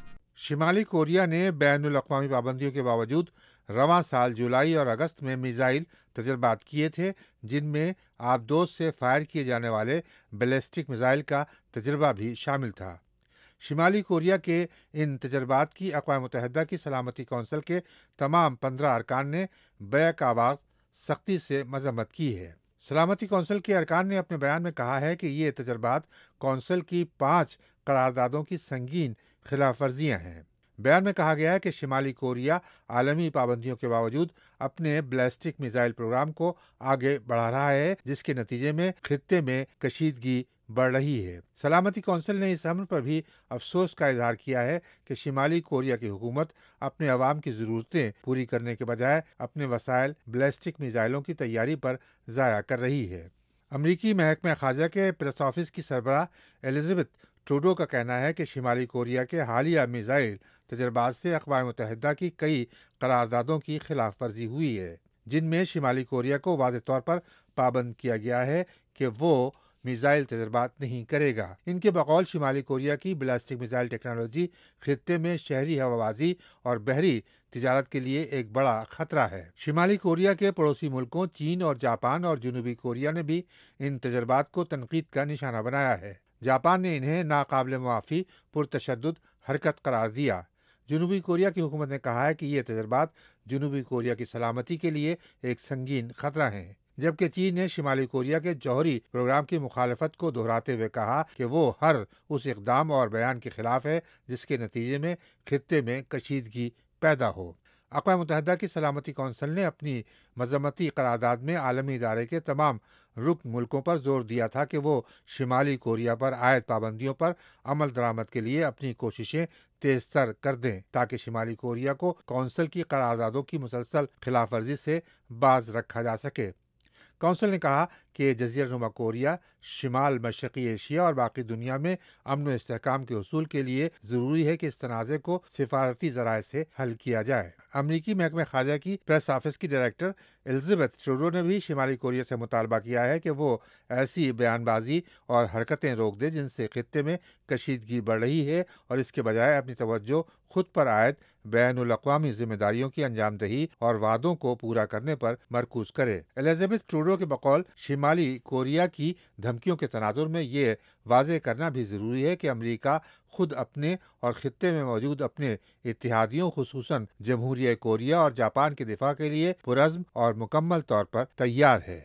شمالی کوریا نے بین الاقوامی پابندیوں کے باوجود رواں سال جولائی اور اگست میں میزائل تجربات کیے تھے، جن میں آبدوز سے فائر کیے جانے والے بیلسٹک میزائل کا تجربہ بھی شامل تھا۔ شمالی کوریا کے ان تجربات کی اقوام متحدہ کی سلامتی کونسل کے تمام 15 ارکان نے بیک آواز سختی سے مذمت کی ہے۔ سلامتی کونسل کے ارکان نے اپنے بیان میں کہا ہے کہ یہ تجربات کونسل کی 5 قراردادوں کی سنگین خلاف ورزیاں ہیں۔ بیان میں کہا گیا ہے کہ شمالی کوریا عالمی پابندیوں کے باوجود اپنے بیلسٹک میزائل پروگرام کو آگے بڑھا رہا ہے، جس کے نتیجے میں خطے میں کشیدگی بڑھ رہی ہے۔ سلامتی کونسل نے اس امر پر بھی افسوس کا اظہار کیا ہے کہ شمالی کوریا کی حکومت اپنے عوام کی ضرورتیں پوری کرنے کے بجائے اپنے وسائل بیلسٹک میزائلوں کی تیاری پر ضائع کر رہی ہے۔ امریکی محکمہ خارجہ کے پریس آفس کی سربراہ ایلزابتھ ٹروڈو کا کہنا ہے کہ شمالی کوریا کے حالیہ میزائل تجربات سے اقوام متحدہ کی کئی قراردادوں کی خلاف ورزی ہوئی ہے، جن میں شمالی کوریا کو واضح طور پر پابند کیا گیا ہے کہ وہ میزائل تجربات نہیں کرے گا۔ ان کے بقول شمالی کوریا کی بیلسٹک میزائل ٹیکنالوجی خطے میں شہری ہوابازی اور بحری تجارت کے لیے ایک بڑا خطرہ ہے۔ شمالی کوریا کے پڑوسی ملکوں چین اور جاپان اور جنوبی کوریا نے بھی ان تجربات کو تنقید کا نشانہ بنایا ہے۔ جاپان نے انہیں ناقابل معافی پرتشدد حرکت قرار دیا۔ جنوبی کوریا کی حکومت نے کہا ہے کہ یہ تجربات جنوبی کوریا کی سلامتی کے لیے ایک سنگین خطرہ ہیں، جبکہ چین نے شمالی کوریا کے جوہری پروگرام کی مخالفت کو دہراتے ہوئے کہا کہ وہ ہر اس اقدام اور بیان کے خلاف ہے جس کے نتیجے میں خطے میں کشیدگی پیدا ہو۔ اقوام متحدہ کی سلامتی کونسل نے اپنی مذمتی قرارداد میں عالمی ادارے کے تمام رکن ملکوں پر زور دیا تھا کہ وہ شمالی کوریا پر عائد پابندیوں پر عمل درآمد کے لیے اپنی کوششیں تیز تر کر دیں تاکہ شمالی کوریا کو کونسل کی قراردادوں کی مسلسل خلاف ورزی سے باز رکھا جا سکے۔ کونسل نے کہا کہ جزیرہ نما کوریا، شمال مشرقی ایشیا اور باقی دنیا میں امن و استحکام کے حصول کے لیے ضروری ہے کہ اس تنازع کو سفارتی ذرائع سے حل کیا جائے۔ امریکی محکمہ خارجہ کی پریس آفس کی ڈائریکٹر ایلزابتھ ٹروڈو نے بھی شمالی کوریا سے مطالبہ کیا ہے کہ وہ ایسی بیان بازی اور حرکتیں روک دے جن سے خطے میں کشیدگی بڑھ رہی ہے اور اس کے بجائے اپنی توجہ خود پر عائد بین الاقوامی ذمہ داریوں کی انجام دہی اور وعدوں کو پورا کرنے پر مرکوز کرے۔ ایلزابتھ ٹروڈو کے بقول شمالی کوریا کی دھمکیوں کے تناظر میں یہ واضح کرنا بھی ضروری ہے کہ امریکہ خود اپنے اور خطے میں موجود اپنے اتحادیوں خصوصاً جمہوریہ کوریا اور جاپان کے دفاع کے لیے پرعزم اور مکمل طور پر تیار ہے۔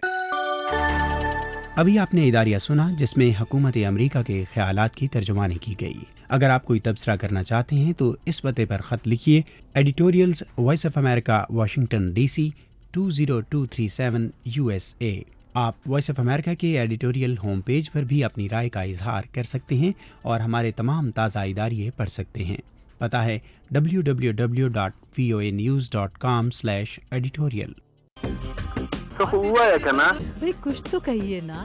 ابھی آپ نے اداریہ سنا جس میں حکومت امریکہ کے خیالات کی ترجمانی کی گئی۔ اگر آپ کوئی تبصرہ کرنا چاہتے ہیں تو اس پتے پر خط لکھیے، editorials voice of America, Washington D C 20237 USA۔ آپ وائس آف امریکہ کے ایڈیٹوریل ہوم پیج پر بھی اپنی رائے کا اظہار کر سکتے ہیں اور ہمارے تمام تازہ اداریے پڑھ سکتے ہیں۔ پتہ ہے www.voanews.com/editorial۔ تو ہوا ہے کنا بھئی کچھ تو کہیے نا،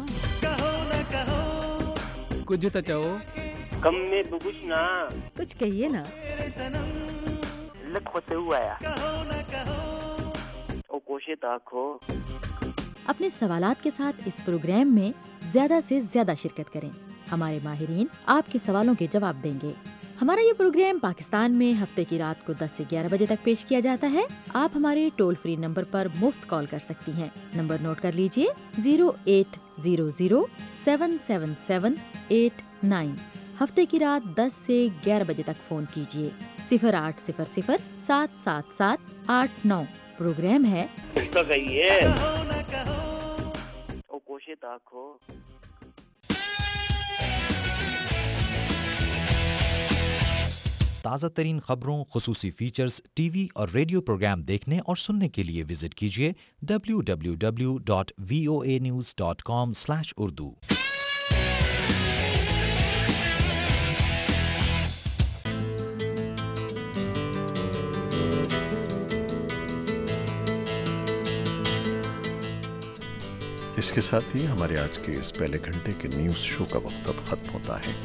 کچھ تو چاہو کم میں ببوش نا، کچھ کہیے نا، لکھو سے ہوا ہے او کوشے تاکھو۔ اپنے سوالات کے ساتھ اس پروگرام میں زیادہ سے زیادہ شرکت کریں۔ ہمارے ماہرین آپ کے سوالوں کے جواب دیں گے۔ ہمارا یہ پروگرام پاکستان میں ہفتے کی رات کو 10 سے 11 بجے تک پیش کیا جاتا ہے۔ آپ ہمارے ٹول فری نمبر پر مفت کال کر سکتی ہیں۔ نمبر نوٹ کر لیجئے 0800-777-89۔ ہفتے کی رات 10 سے 11 بجے تک فون کیجئے۔ 0800-777-89۔ پروگرام ہے تازہ ترین خبروں، خصوصی فیچرز، ٹی وی اور ریڈیو پروگرام دیکھنے اور سننے کے لیے وزٹ کیجیے www.voanews.com/urdu۔ اس کے ساتھ ہی ہمارے آج کے اس پہلے گھنٹے کے نیوز شو کا وقت اب ختم ہوتا ہے۔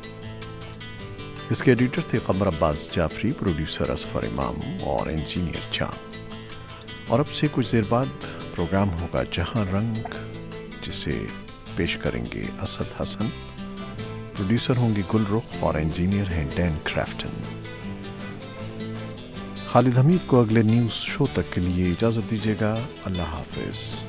اس کے ایڈیٹر تھے قمر عباس جعفری، پروڈیوسر اصفر امام اور انجینئر چاند۔ اور اب سے کچھ دیر بعد پروگرام ہوگا جہاں رنگ، جسے پیش کریں گے اسد حسن، پروڈیوسر ہوں گے گل رخ اور انجینئر ہیں ڈین کرافٹن۔ خالد حمید کو اگلے نیوز شو تک کے لیے اجازت دیجیے گا۔ اللہ حافظ۔